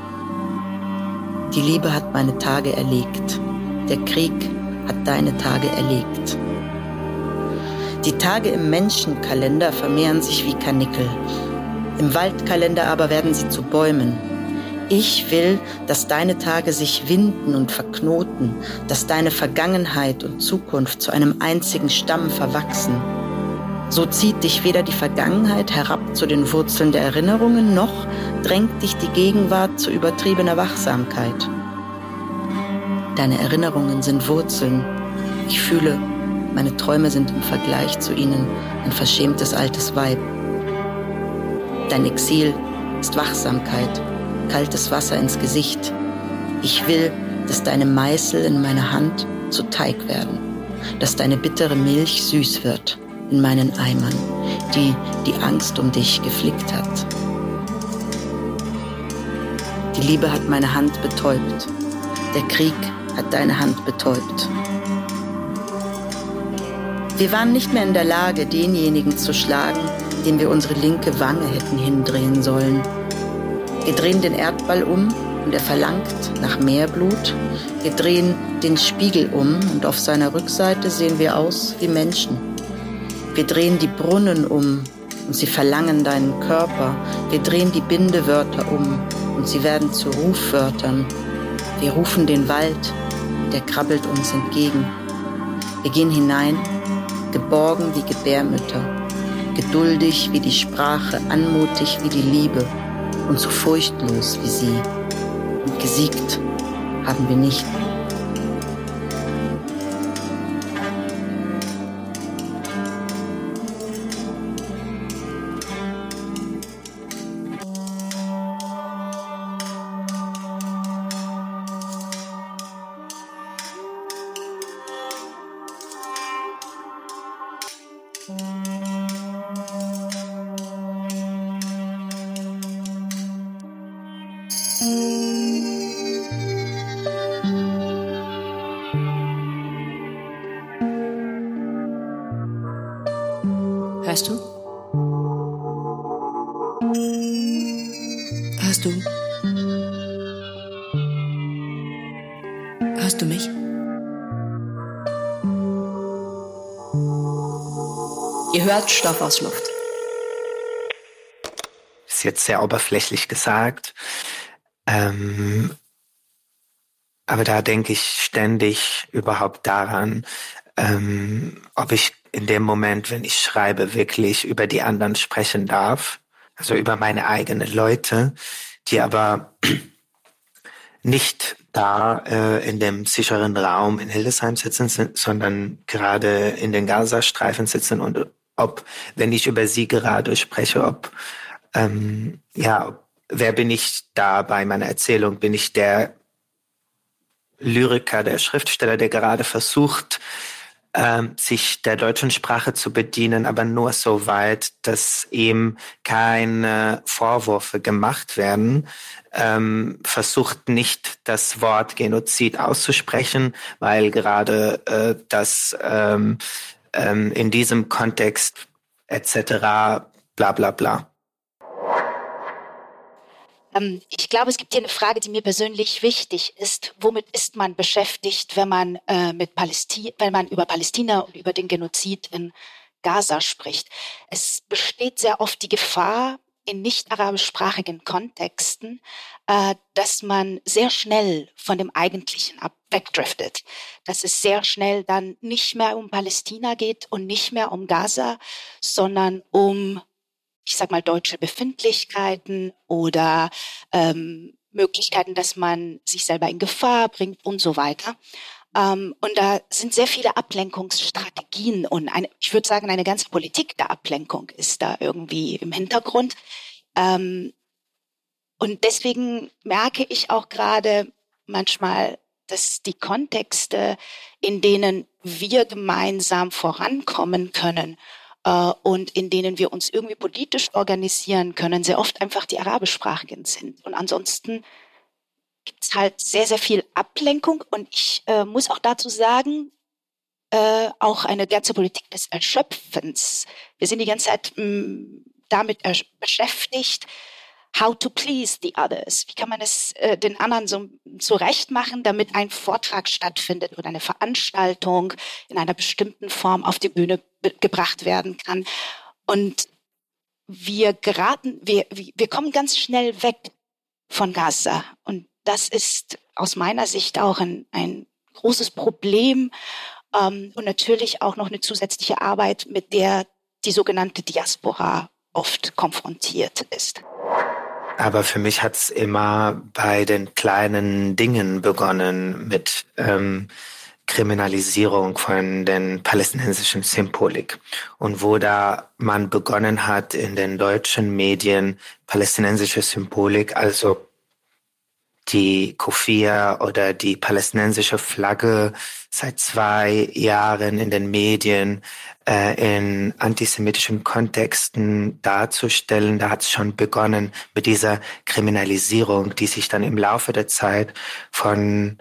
Die Liebe hat meine Tage erlegt. Der Krieg hat deine Tage erlegt. Die Tage im Menschenkalender vermehren sich wie Karnickel. Im Waldkalender aber werden sie zu Bäumen. Ich will, dass deine Tage sich winden und verknoten, dass deine Vergangenheit und Zukunft zu einem einzigen Stamm verwachsen. So zieht dich weder die Vergangenheit herab zu den Wurzeln der Erinnerungen, noch drängt dich die Gegenwart zu übertriebener Wachsamkeit. Deine Erinnerungen sind Wurzeln. Ich fühle, meine Träume sind im Vergleich zu ihnen ein verschämtes altes Weib. Dein Exil ist Wachsamkeit, kaltes Wasser ins Gesicht. Ich will, dass deine Meißel in meiner Hand zu Teig werden, dass deine bittere Milch süß wird in meinen Eimern, die die Angst um dich geflickt hat. Die Liebe hat meine Hand betäubt. Der Krieg hat deine Hand betäubt. Wir waren nicht mehr in der Lage, denjenigen zu schlagen, dem wir unsere linke Wange hätten hindrehen sollen. Wir drehen den Erdball um und er verlangt nach mehr Blut. Wir drehen den Spiegel um und auf seiner Rückseite sehen wir aus wie Menschen. Wir drehen die Brunnen um und sie verlangen deinen Körper. Wir drehen die Bindewörter um und sie werden zu Rufwörtern. Wir rufen den Wald, der krabbelt uns entgegen. Wir gehen hinein, geborgen wie Gebärmütter, geduldig wie die Sprache, anmutig wie die Liebe und so furchtlos wie sie. Und gesiegt haben wir nicht. Hörst du mich? Ihr hört Stoff aus Luft. Ist jetzt sehr oberflächlich gesagt. Aber da denke ich ständig überhaupt daran, ob ich in dem Moment, wenn ich schreibe, wirklich über die anderen sprechen darf. Also über meine eigenen Leute, die aber nicht da in dem sicheren Raum in Hildesheim sitzen, sondern gerade in den Gazastreifen sitzen und ob, wenn ich über sie gerade spreche, wer bin ich da bei meiner Erzählung? Bin ich der Lyriker, der Schriftsteller, der gerade versucht, sich der deutschen Sprache zu bedienen, aber nur so weit, dass ihm keine Vorwürfe gemacht werden, versucht nicht das Wort Genozid auszusprechen, weil gerade das in diesem Kontext etc. bla bla bla. Ich glaube, es gibt hier eine Frage, die mir persönlich wichtig ist. Womit ist man beschäftigt, wenn man wenn man über Palästina und über den Genozid in Gaza spricht? Es besteht sehr oft die Gefahr in nicht-arabischsprachigen Kontexten, dass man sehr schnell von dem Eigentlichen wegdriftet. Dass es sehr schnell dann nicht mehr um Palästina geht und nicht mehr um Gaza, sondern um, ich sag mal, deutsche Befindlichkeiten oder Möglichkeiten, dass man sich selber in Gefahr bringt und so weiter. Und da sind sehr viele Ablenkungsstrategien und ich würde sagen, eine ganze Politik der Ablenkung ist da irgendwie im Hintergrund. Und deswegen merke ich auch gerade manchmal, dass die Kontexte, in denen wir gemeinsam vorankommen können, und in denen wir uns irgendwie politisch organisieren können, sehr oft einfach die arabischsprachigen sind. Und ansonsten gibt es halt sehr, sehr viel Ablenkung. Und ich muss auch dazu sagen, auch eine ganze Politik des Erschöpfens. Wir sind die ganze Zeit damit beschäftigt, how to please the others. Wie kann man es den anderen so zurecht machen, damit ein Vortrag stattfindet oder eine Veranstaltung in einer bestimmten Form auf die Bühne gebracht werden kann. Und wir kommen ganz schnell weg von Gaza. Und das ist aus meiner Sicht auch ein großes Problem und natürlich auch noch eine zusätzliche Arbeit, mit der die sogenannte Diaspora oft konfrontiert ist. Aber für mich hat es immer bei den kleinen Dingen begonnen mit Kriminalisierung von den palästinensischen Symbolik. Und wo da man begonnen hat, in den deutschen Medien palästinensische Symbolik, also die Kufia oder die palästinensische Flagge seit 2 Jahren in den Medien in antisemitischen Kontexten darzustellen. Da hat es schon begonnen mit dieser Kriminalisierung, die sich dann im Laufe der Zeit von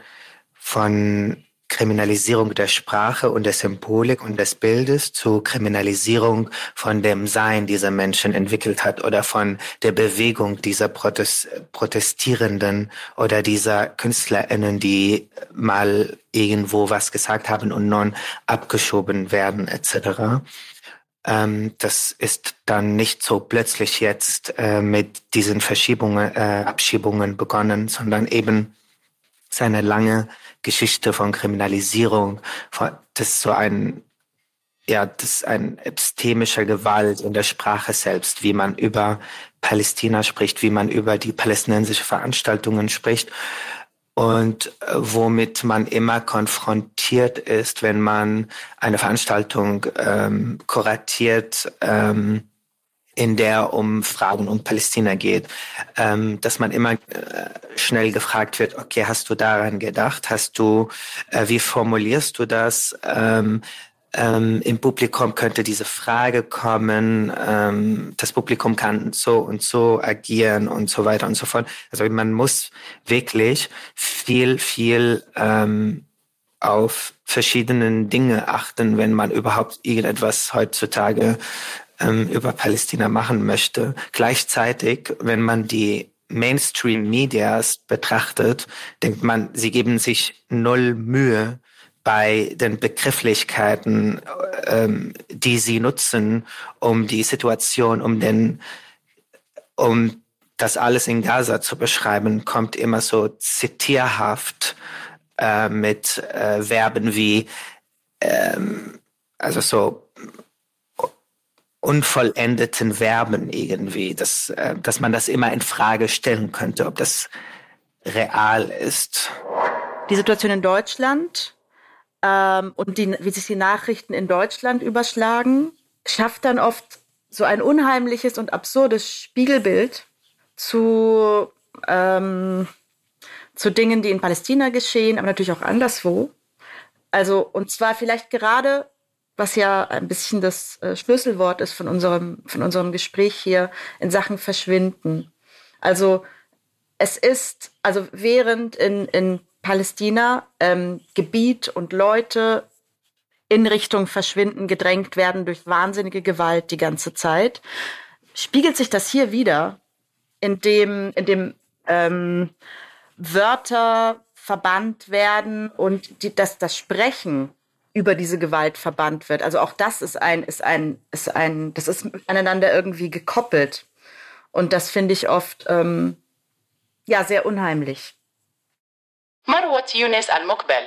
Kriminalisierung der Sprache und der Symbolik und des Bildes zu Kriminalisierung von dem Sein dieser Menschen entwickelt hat oder von der Bewegung dieser Protestierenden oder dieser KünstlerInnen, die mal irgendwo was gesagt haben und nun abgeschoben werden etc. Das ist dann nicht so plötzlich jetzt mit diesen Abschiebungen begonnen, sondern eben seine lange Geschichte von Kriminalisierung, das ist eine epistemische Gewalt in der Sprache selbst, wie man über Palästina spricht, wie man über die palästinensischen Veranstaltungen spricht und womit man immer konfrontiert ist, wenn man eine Veranstaltung kuratiert, in der um Fragen um Palästina geht, dass man immer schnell gefragt wird, okay, hast du daran gedacht? Wie formulierst du das? Im Publikum könnte diese Frage kommen, das Publikum kann so und so agieren und so weiter und so fort. Also man muss wirklich viel auf verschiedenen Dinge achten, wenn man überhaupt irgendetwas heutzutage über Palästina machen möchte. Gleichzeitig, wenn man die Mainstream-Medias betrachtet, denkt man, sie geben sich null Mühe bei den Begrifflichkeiten, die sie nutzen, um die Situation, um das alles in Gaza zu beschreiben, kommt immer so zitierhaft mit Verben wie also so unvollendeten Verben irgendwie, dass man das immer in Frage stellen könnte, ob das real ist. Die Situation in Deutschland und wie sich die Nachrichten in Deutschland überschlagen, schafft dann oft so ein unheimliches und absurdes Spiegelbild zu Dingen, die in Palästina geschehen, aber natürlich auch anderswo. Also, und zwar vielleicht gerade, was ja ein bisschen das Schlüsselwort ist von unserem Gespräch hier, in Sachen Verschwinden. Also, es ist, also während in Palästina Gebiet und Leute in Richtung Verschwinden gedrängt werden durch wahnsinnige Gewalt die ganze Zeit, spiegelt sich das hier wieder, in dem Wörter verbannt werden und das Sprechen über diese Gewalt verbannt wird. Also auch das ist das ist aneinander irgendwie gekoppelt. Und das finde ich oft sehr unheimlich. Marwat Younes Al-Mukbel.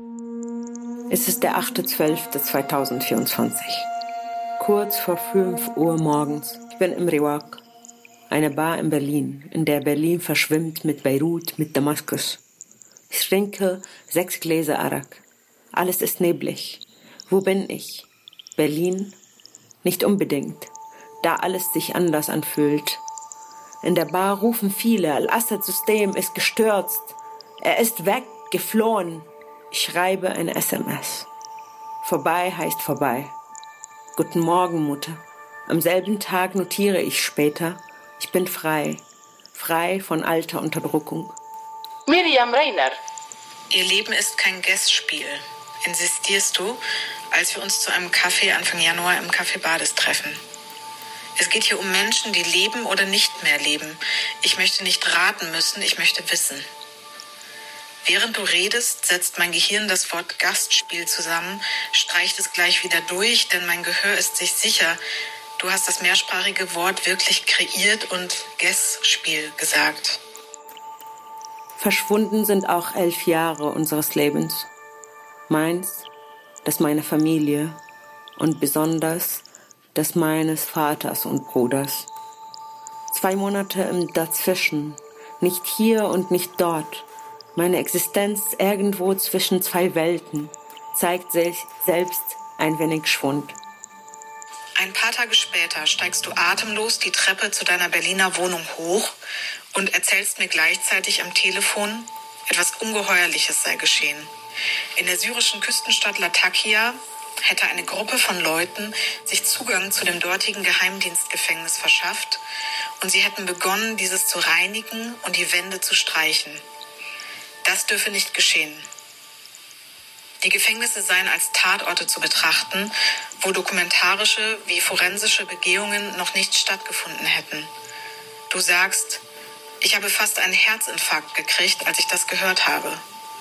Es ist der 8.12.2024. Kurz vor 5 Uhr morgens. Ich bin im Riwaq, eine Bar in Berlin, in der Berlin verschwimmt mit Beirut, mit Damaskus. Ich trinke 6 Gläser Arak. Alles ist neblig. Wo bin ich? Berlin? Nicht unbedingt, da alles sich anders anfühlt. In der Bar rufen viele, Al-Assad-System ist gestürzt. Er ist weg, geflohen. Ich schreibe ein SMS. Vorbei heißt vorbei. Guten Morgen, Mutter. Am selben Tag notiere ich später, ich bin frei. Frei von alter Unterdrückung. Miriam Reiner. Ihr Leben ist kein Gastspiel, insistierst du, als wir uns zu einem Kaffee Anfang Januar im Café Bades treffen. Es geht hier um Menschen, die leben oder nicht mehr leben. Ich möchte nicht raten müssen, ich möchte wissen. Während du redest, setzt mein Gehirn das Wort Gastspiel zusammen, streicht es gleich wieder durch, denn mein Gehör ist sich sicher, du hast das mehrsprachige Wort wirklich kreiert und Gastspiel gesagt. Verschwunden sind auch 11 Jahre unseres Lebens. Meins, das meiner Familie und besonders das meines Vaters und Bruders. 2 Monate im Dazwischen, nicht hier und nicht dort. Meine Existenz irgendwo zwischen 2 Welten zeigt sich selbst ein wenig Schwund. Ein paar Tage später steigst du atemlos die Treppe zu deiner Berliner Wohnung hoch und erzählst mir gleichzeitig am Telefon, etwas Ungeheuerliches sei geschehen. In der syrischen Küstenstadt Latakia hätte eine Gruppe von Leuten sich Zugang zu dem dortigen Geheimdienstgefängnis verschafft und sie hätten begonnen, dieses zu reinigen und die Wände zu streichen. Das dürfe nicht geschehen. Die Gefängnisse seien als Tatorte zu betrachten, wo dokumentarische wie forensische Begehungen noch nicht stattgefunden hätten. Du sagst, ich habe fast einen Herzinfarkt gekriegt, als ich das gehört habe.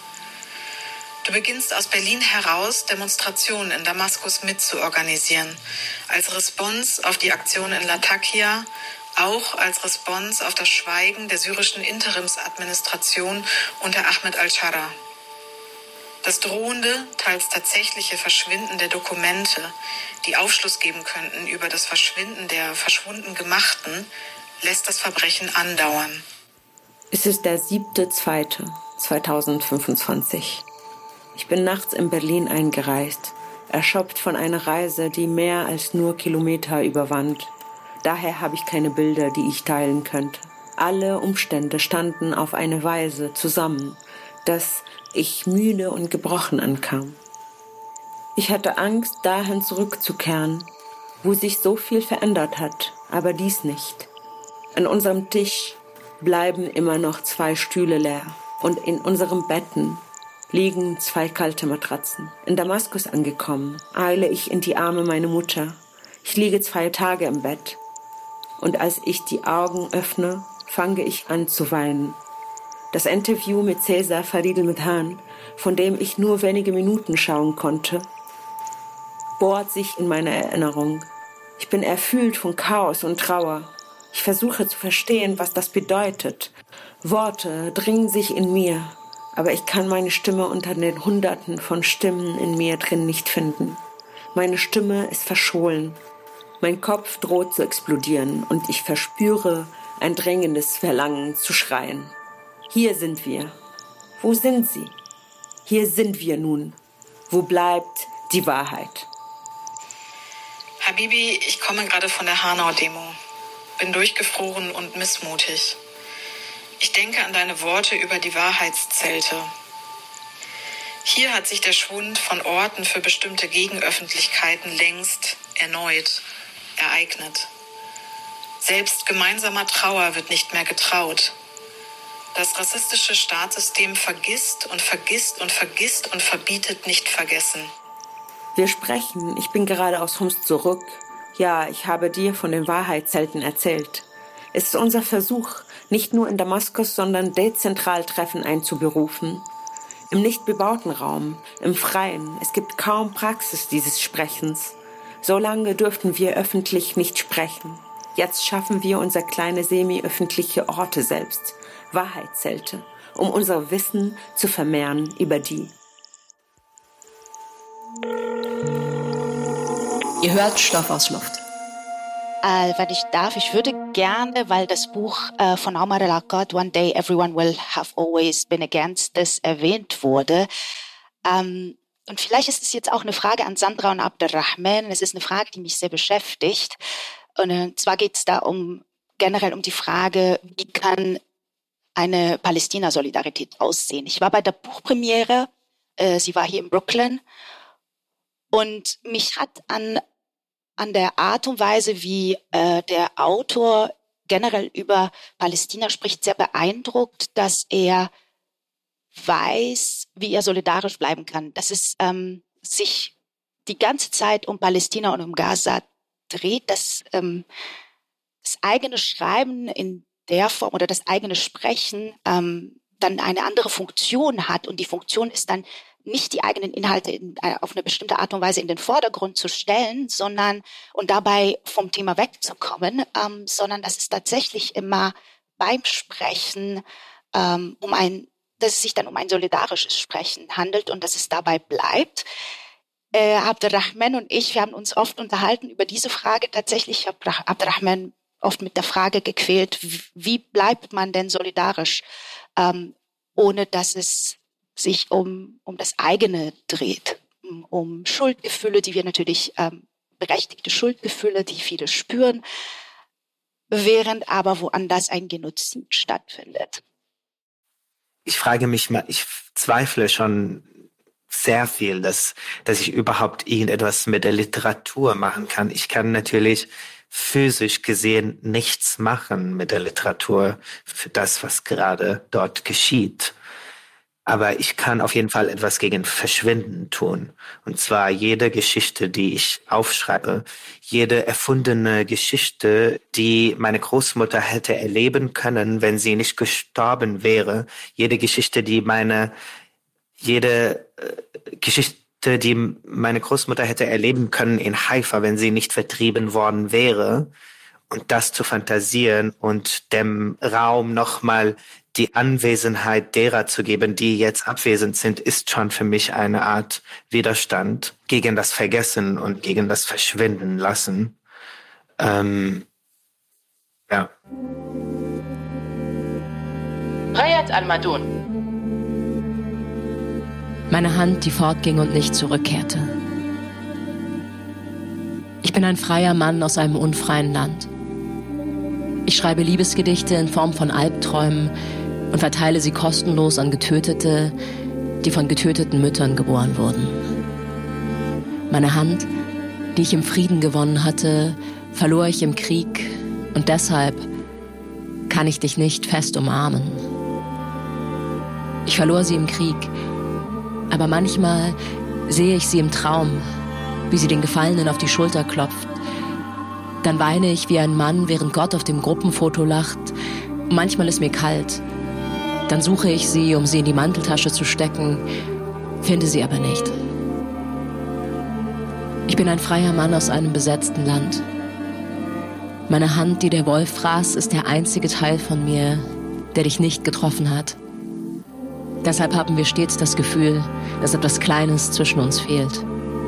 Du beginnst aus Berlin heraus, Demonstrationen in Damaskus mitzuorganisieren, als Response auf die Aktion in Latakia, auch als Response auf das Schweigen der syrischen Interimsadministration unter Ahmed al-Shara. Das drohende, teils tatsächliche Verschwinden der Dokumente, die Aufschluss geben könnten über das Verschwinden der verschwunden Gemachten, lässt das Verbrechen andauern. Es ist der 7.2.2025. Ich bin nachts in Berlin eingereist, erschöpft von einer Reise, die mehr als nur Kilometer überwand. Daher habe ich keine Bilder, die ich teilen könnte. Alle Umstände standen auf eine Weise zusammen, dass ich müde und gebrochen ankam. Ich hatte Angst, dahin zurückzukehren, wo sich so viel verändert hat, aber dies nicht. An unserem Tisch bleiben immer noch 2 Stühle leer und in unseren Betten liegen 2 kalte Matratzen. In Damaskus angekommen, eile ich in die Arme meiner Mutter. Ich liege 2 Tage im Bett und als ich die Augen öffne, fange ich an zu weinen. Das Interview mit Cesar Farid El-Medhan, von dem ich nur wenige Minuten schauen konnte, bohrt sich in meine Erinnerung. Ich bin erfüllt von Chaos und Trauer. Ich versuche zu verstehen, was das bedeutet. Worte dringen sich in mir, aber ich kann meine Stimme unter den Hunderten von Stimmen in mir drin nicht finden. Meine Stimme ist verschollen. Mein Kopf droht zu explodieren und ich verspüre ein drängendes Verlangen zu schreien. Hier sind wir. Wo sind sie? Hier sind wir nun. Wo bleibt die Wahrheit? Habibi, ich komme gerade von der Hanau-Demo. Bin durchgefroren und missmutig. Ich denke an deine Worte über die Wahrheitszelte. Hier hat sich der Schwund von Orten für bestimmte Gegenöffentlichkeiten längst erneut ereignet. Selbst gemeinsamer Trauer wird nicht mehr getraut. Das rassistische Staatssystem vergisst und vergisst und vergisst und verbietet nicht vergessen. Wir sprechen, ich bin gerade aus Homs zurück. Ja, ich habe dir von den Wahrheitszelten erzählt. Es ist unser Versuch, nicht nur in Damaskus, sondern dezentral Treffen einzuberufen. Im nicht bebauten Raum, im Freien. Es gibt kaum Praxis dieses Sprechens. So lange dürften wir öffentlich nicht sprechen. Jetzt schaffen wir unser kleine semi-öffentliche Orte selbst. Wahrheitszelte, um unser Wissen zu vermehren über die. Ihr hört Stoff aus Luft. Wenn ich darf, ich würde gerne, weil das Buch von Omar El-Akkad, One Day Everyone Will Have Always Been Against This, erwähnt wurde. Und vielleicht ist es jetzt auch eine Frage an Sandra und Abderrahman. Es ist eine Frage, die mich sehr beschäftigt. Und zwar geht es da generell um die Frage, wie kann eine Palästina-Solidarität aussehen? Ich war bei der Buchpremiere, sie war hier in Brooklyn, und mich hat an der Art und Weise, wie der Autor generell über Palästina spricht, sehr beeindruckt, dass er weiß, wie er solidarisch bleiben kann. Dass es sich die ganze Zeit um Palästina und um Gaza dreht, dass das eigene Schreiben in der Form oder das eigene Sprechen dann eine andere Funktion hat. Und die Funktion ist dann nicht die eigenen Inhalte auf eine bestimmte Art und Weise in den Vordergrund zu stellen, sondern und dabei vom Thema wegzukommen, sondern dass es tatsächlich immer beim Sprechen dass es sich dann um ein solidarisches Sprechen handelt und dass es dabei bleibt. Abderrahman und ich, wir haben uns oft unterhalten über diese Frage. Tatsächlich habe Abderrahman oft mit der Frage gequält, wie bleibt man denn solidarisch, ohne dass es sich um das eigene dreht, um Schuldgefühle, die wir natürlich, berechtigte Schuldgefühle, die viele spüren, während aber woanders ein Genozid stattfindet. Ich frage mich mal, ich zweifle schon sehr viel, dass ich überhaupt irgendetwas mit der Literatur machen kann. Ich kann natürlich physisch gesehen nichts machen mit der Literatur für das, was gerade dort geschieht. Aber ich kann auf jeden Fall etwas gegen Verschwinden tun. Und zwar jede Geschichte, die ich aufschreibe, jede erfundene Geschichte, die meine Großmutter hätte erleben können, wenn sie nicht gestorben wäre. Jede Geschichte, die meine Großmutter hätte erleben können in Haifa, wenn sie nicht vertrieben worden wäre. Und das zu fantasieren und dem Raum nochmal die Anwesenheit derer zu geben, die jetzt abwesend sind, ist schon für mich eine Art Widerstand gegen das Vergessen und gegen das Verschwinden lassen. Ja. Rayat Al-Madun. Meine Hand, die fortging und nicht zurückkehrte. Ich bin ein freier Mann aus einem unfreien Land. Ich schreibe Liebesgedichte in Form von Albträumen und verteile sie kostenlos an Getötete, die von getöteten Müttern geboren wurden. Meine Hand, die ich im Frieden gewonnen hatte, verlor ich im Krieg und deshalb kann ich dich nicht fest umarmen. Ich verlor sie im Krieg, aber manchmal sehe ich sie im Traum, wie sie den Gefallenen auf die Schulter klopft. Dann weine ich wie ein Mann, während Gott auf dem Gruppenfoto lacht, Manchmal ist mir kalt. Dann suche ich sie, um sie in die Manteltasche zu stecken, finde sie aber nicht. Ich bin ein freier Mann aus einem besetzten Land. Meine Hand, die der Wolf fraß, ist der einzige Teil von mir, der dich nicht getroffen hat. Deshalb haben wir stets das Gefühl, dass etwas Kleines zwischen uns fehlt.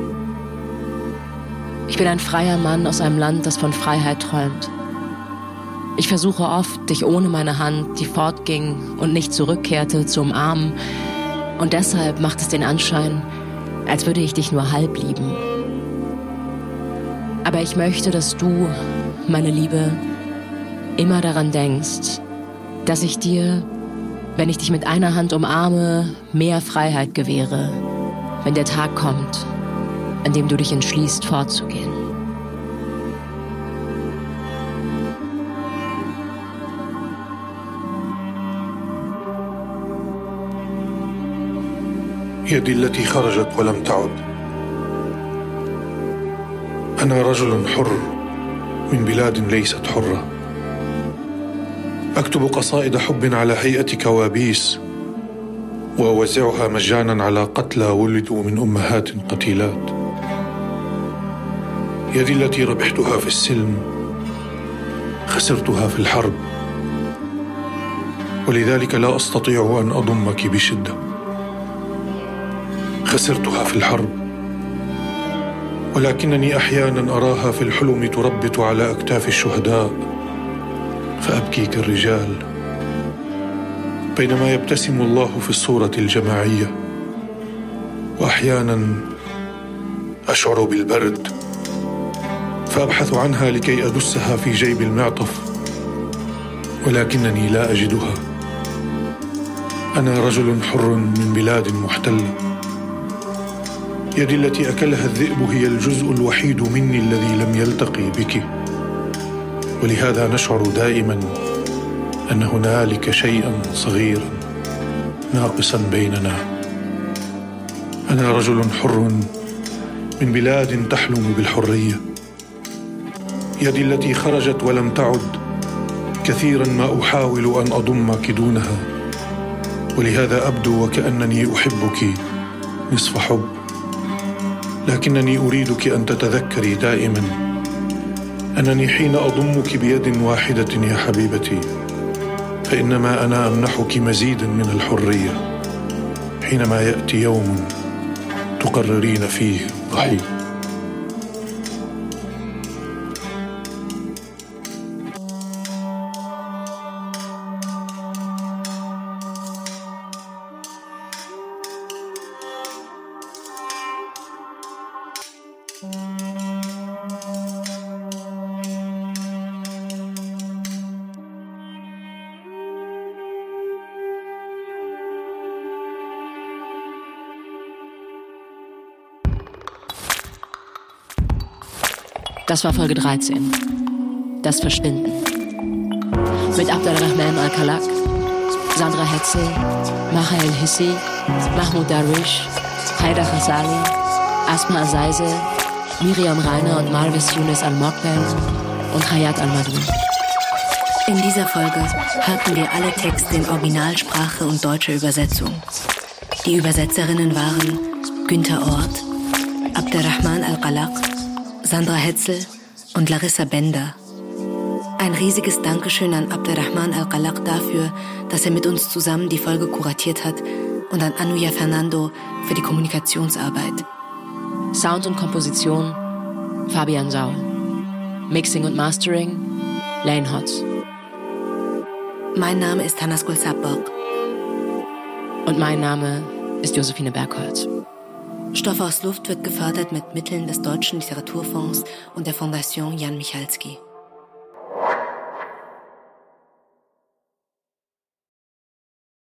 Ich bin ein freier Mann aus einem Land, das von Freiheit träumt. Ich versuche oft, dich ohne meine Hand, die fortging und nicht zurückkehrte, zu umarmen. Und deshalb macht es den Anschein, als würde ich dich nur halb lieben. Aber ich möchte, dass du, meine Liebe, immer daran denkst, dass ich dir, wenn ich dich mit einer Hand umarme, mehr Freiheit gewähre, wenn der Tag kommt, an dem du dich entschließt, fortzugehen. يدي التي خرجت ولم تعد. أنا رجل حر من بلاد ليست حرة. أكتب قصائد حب على هيئة كوابيس وأوزعها مجانا على قتلى ولدوا من أمهات قتيلات. يدي التي ربحتها في السلم خسرتها في الحرب، ولذلك لا أستطيع أن أضمك بشدة. خسرتها في الحرب، ولكنني أحيانا أراها في الحلم تربت على أكتاف الشهداء فأبكي كالرجال، بينما يبتسم الله في الصورة الجماعية. وأحيانا أشعر بالبرد فأبحث عنها لكي أدسها في جيب المعطف، ولكنني لا أجدها. أنا رجل حر من بلاد محتلة. يدي التي أكلها الذئب هي الجزء الوحيد مني الذي لم يلتقي بك، ولهذا نشعر دائما أن هنالك شيئا صغيرا ناقصا بيننا. أنا رجل حر من بلاد تحلم بالحرية. يدي التي خرجت ولم تعد، كثيرا ما أحاول أن أضمك دونها، ولهذا أبدو وكأنني أحبك نصف حب، لكنني أريدك أن تتذكري دائما أنني حين أضمك بيد واحدة يا حبيبتي فإنما أنا أمنحك مزيدا من الحرية حينما يأتي يوم تقررين فيه ضحية. Das war Folge 13. Das Verschwinden. Mit Abderrahman Al-Khalaq, Sandra Hetzel, Mahael Hissi, Mahmoud Darwish, Haidar Ghazali, Asma Azaise, Miriam Reiner und Marvis Younes Al-Mokbel und Hayat Al-Madoun. In dieser Folge hörten wir alle Texte in Originalsprache und deutscher Übersetzung. Die Übersetzerinnen waren Günther Ort, Abderrahman Al-Khalaq, Sandra Hetzel und Larissa Bender. Ein riesiges Dankeschön an Abderrahman Al-Khalaq dafür, dass er mit uns zusammen die Folge kuratiert hat, und an Anuja Fernando für die Kommunikationsarbeit. Sound und Komposition Fabian Saul. Mixing und Mastering Lane Hotz. Mein Name ist Hanna Skulzabok. Und mein Name ist Josephine Bergholz. Stoff aus Luft wird gefördert mit Mitteln des Deutschen Literaturfonds und der Fondation Jan Michalski.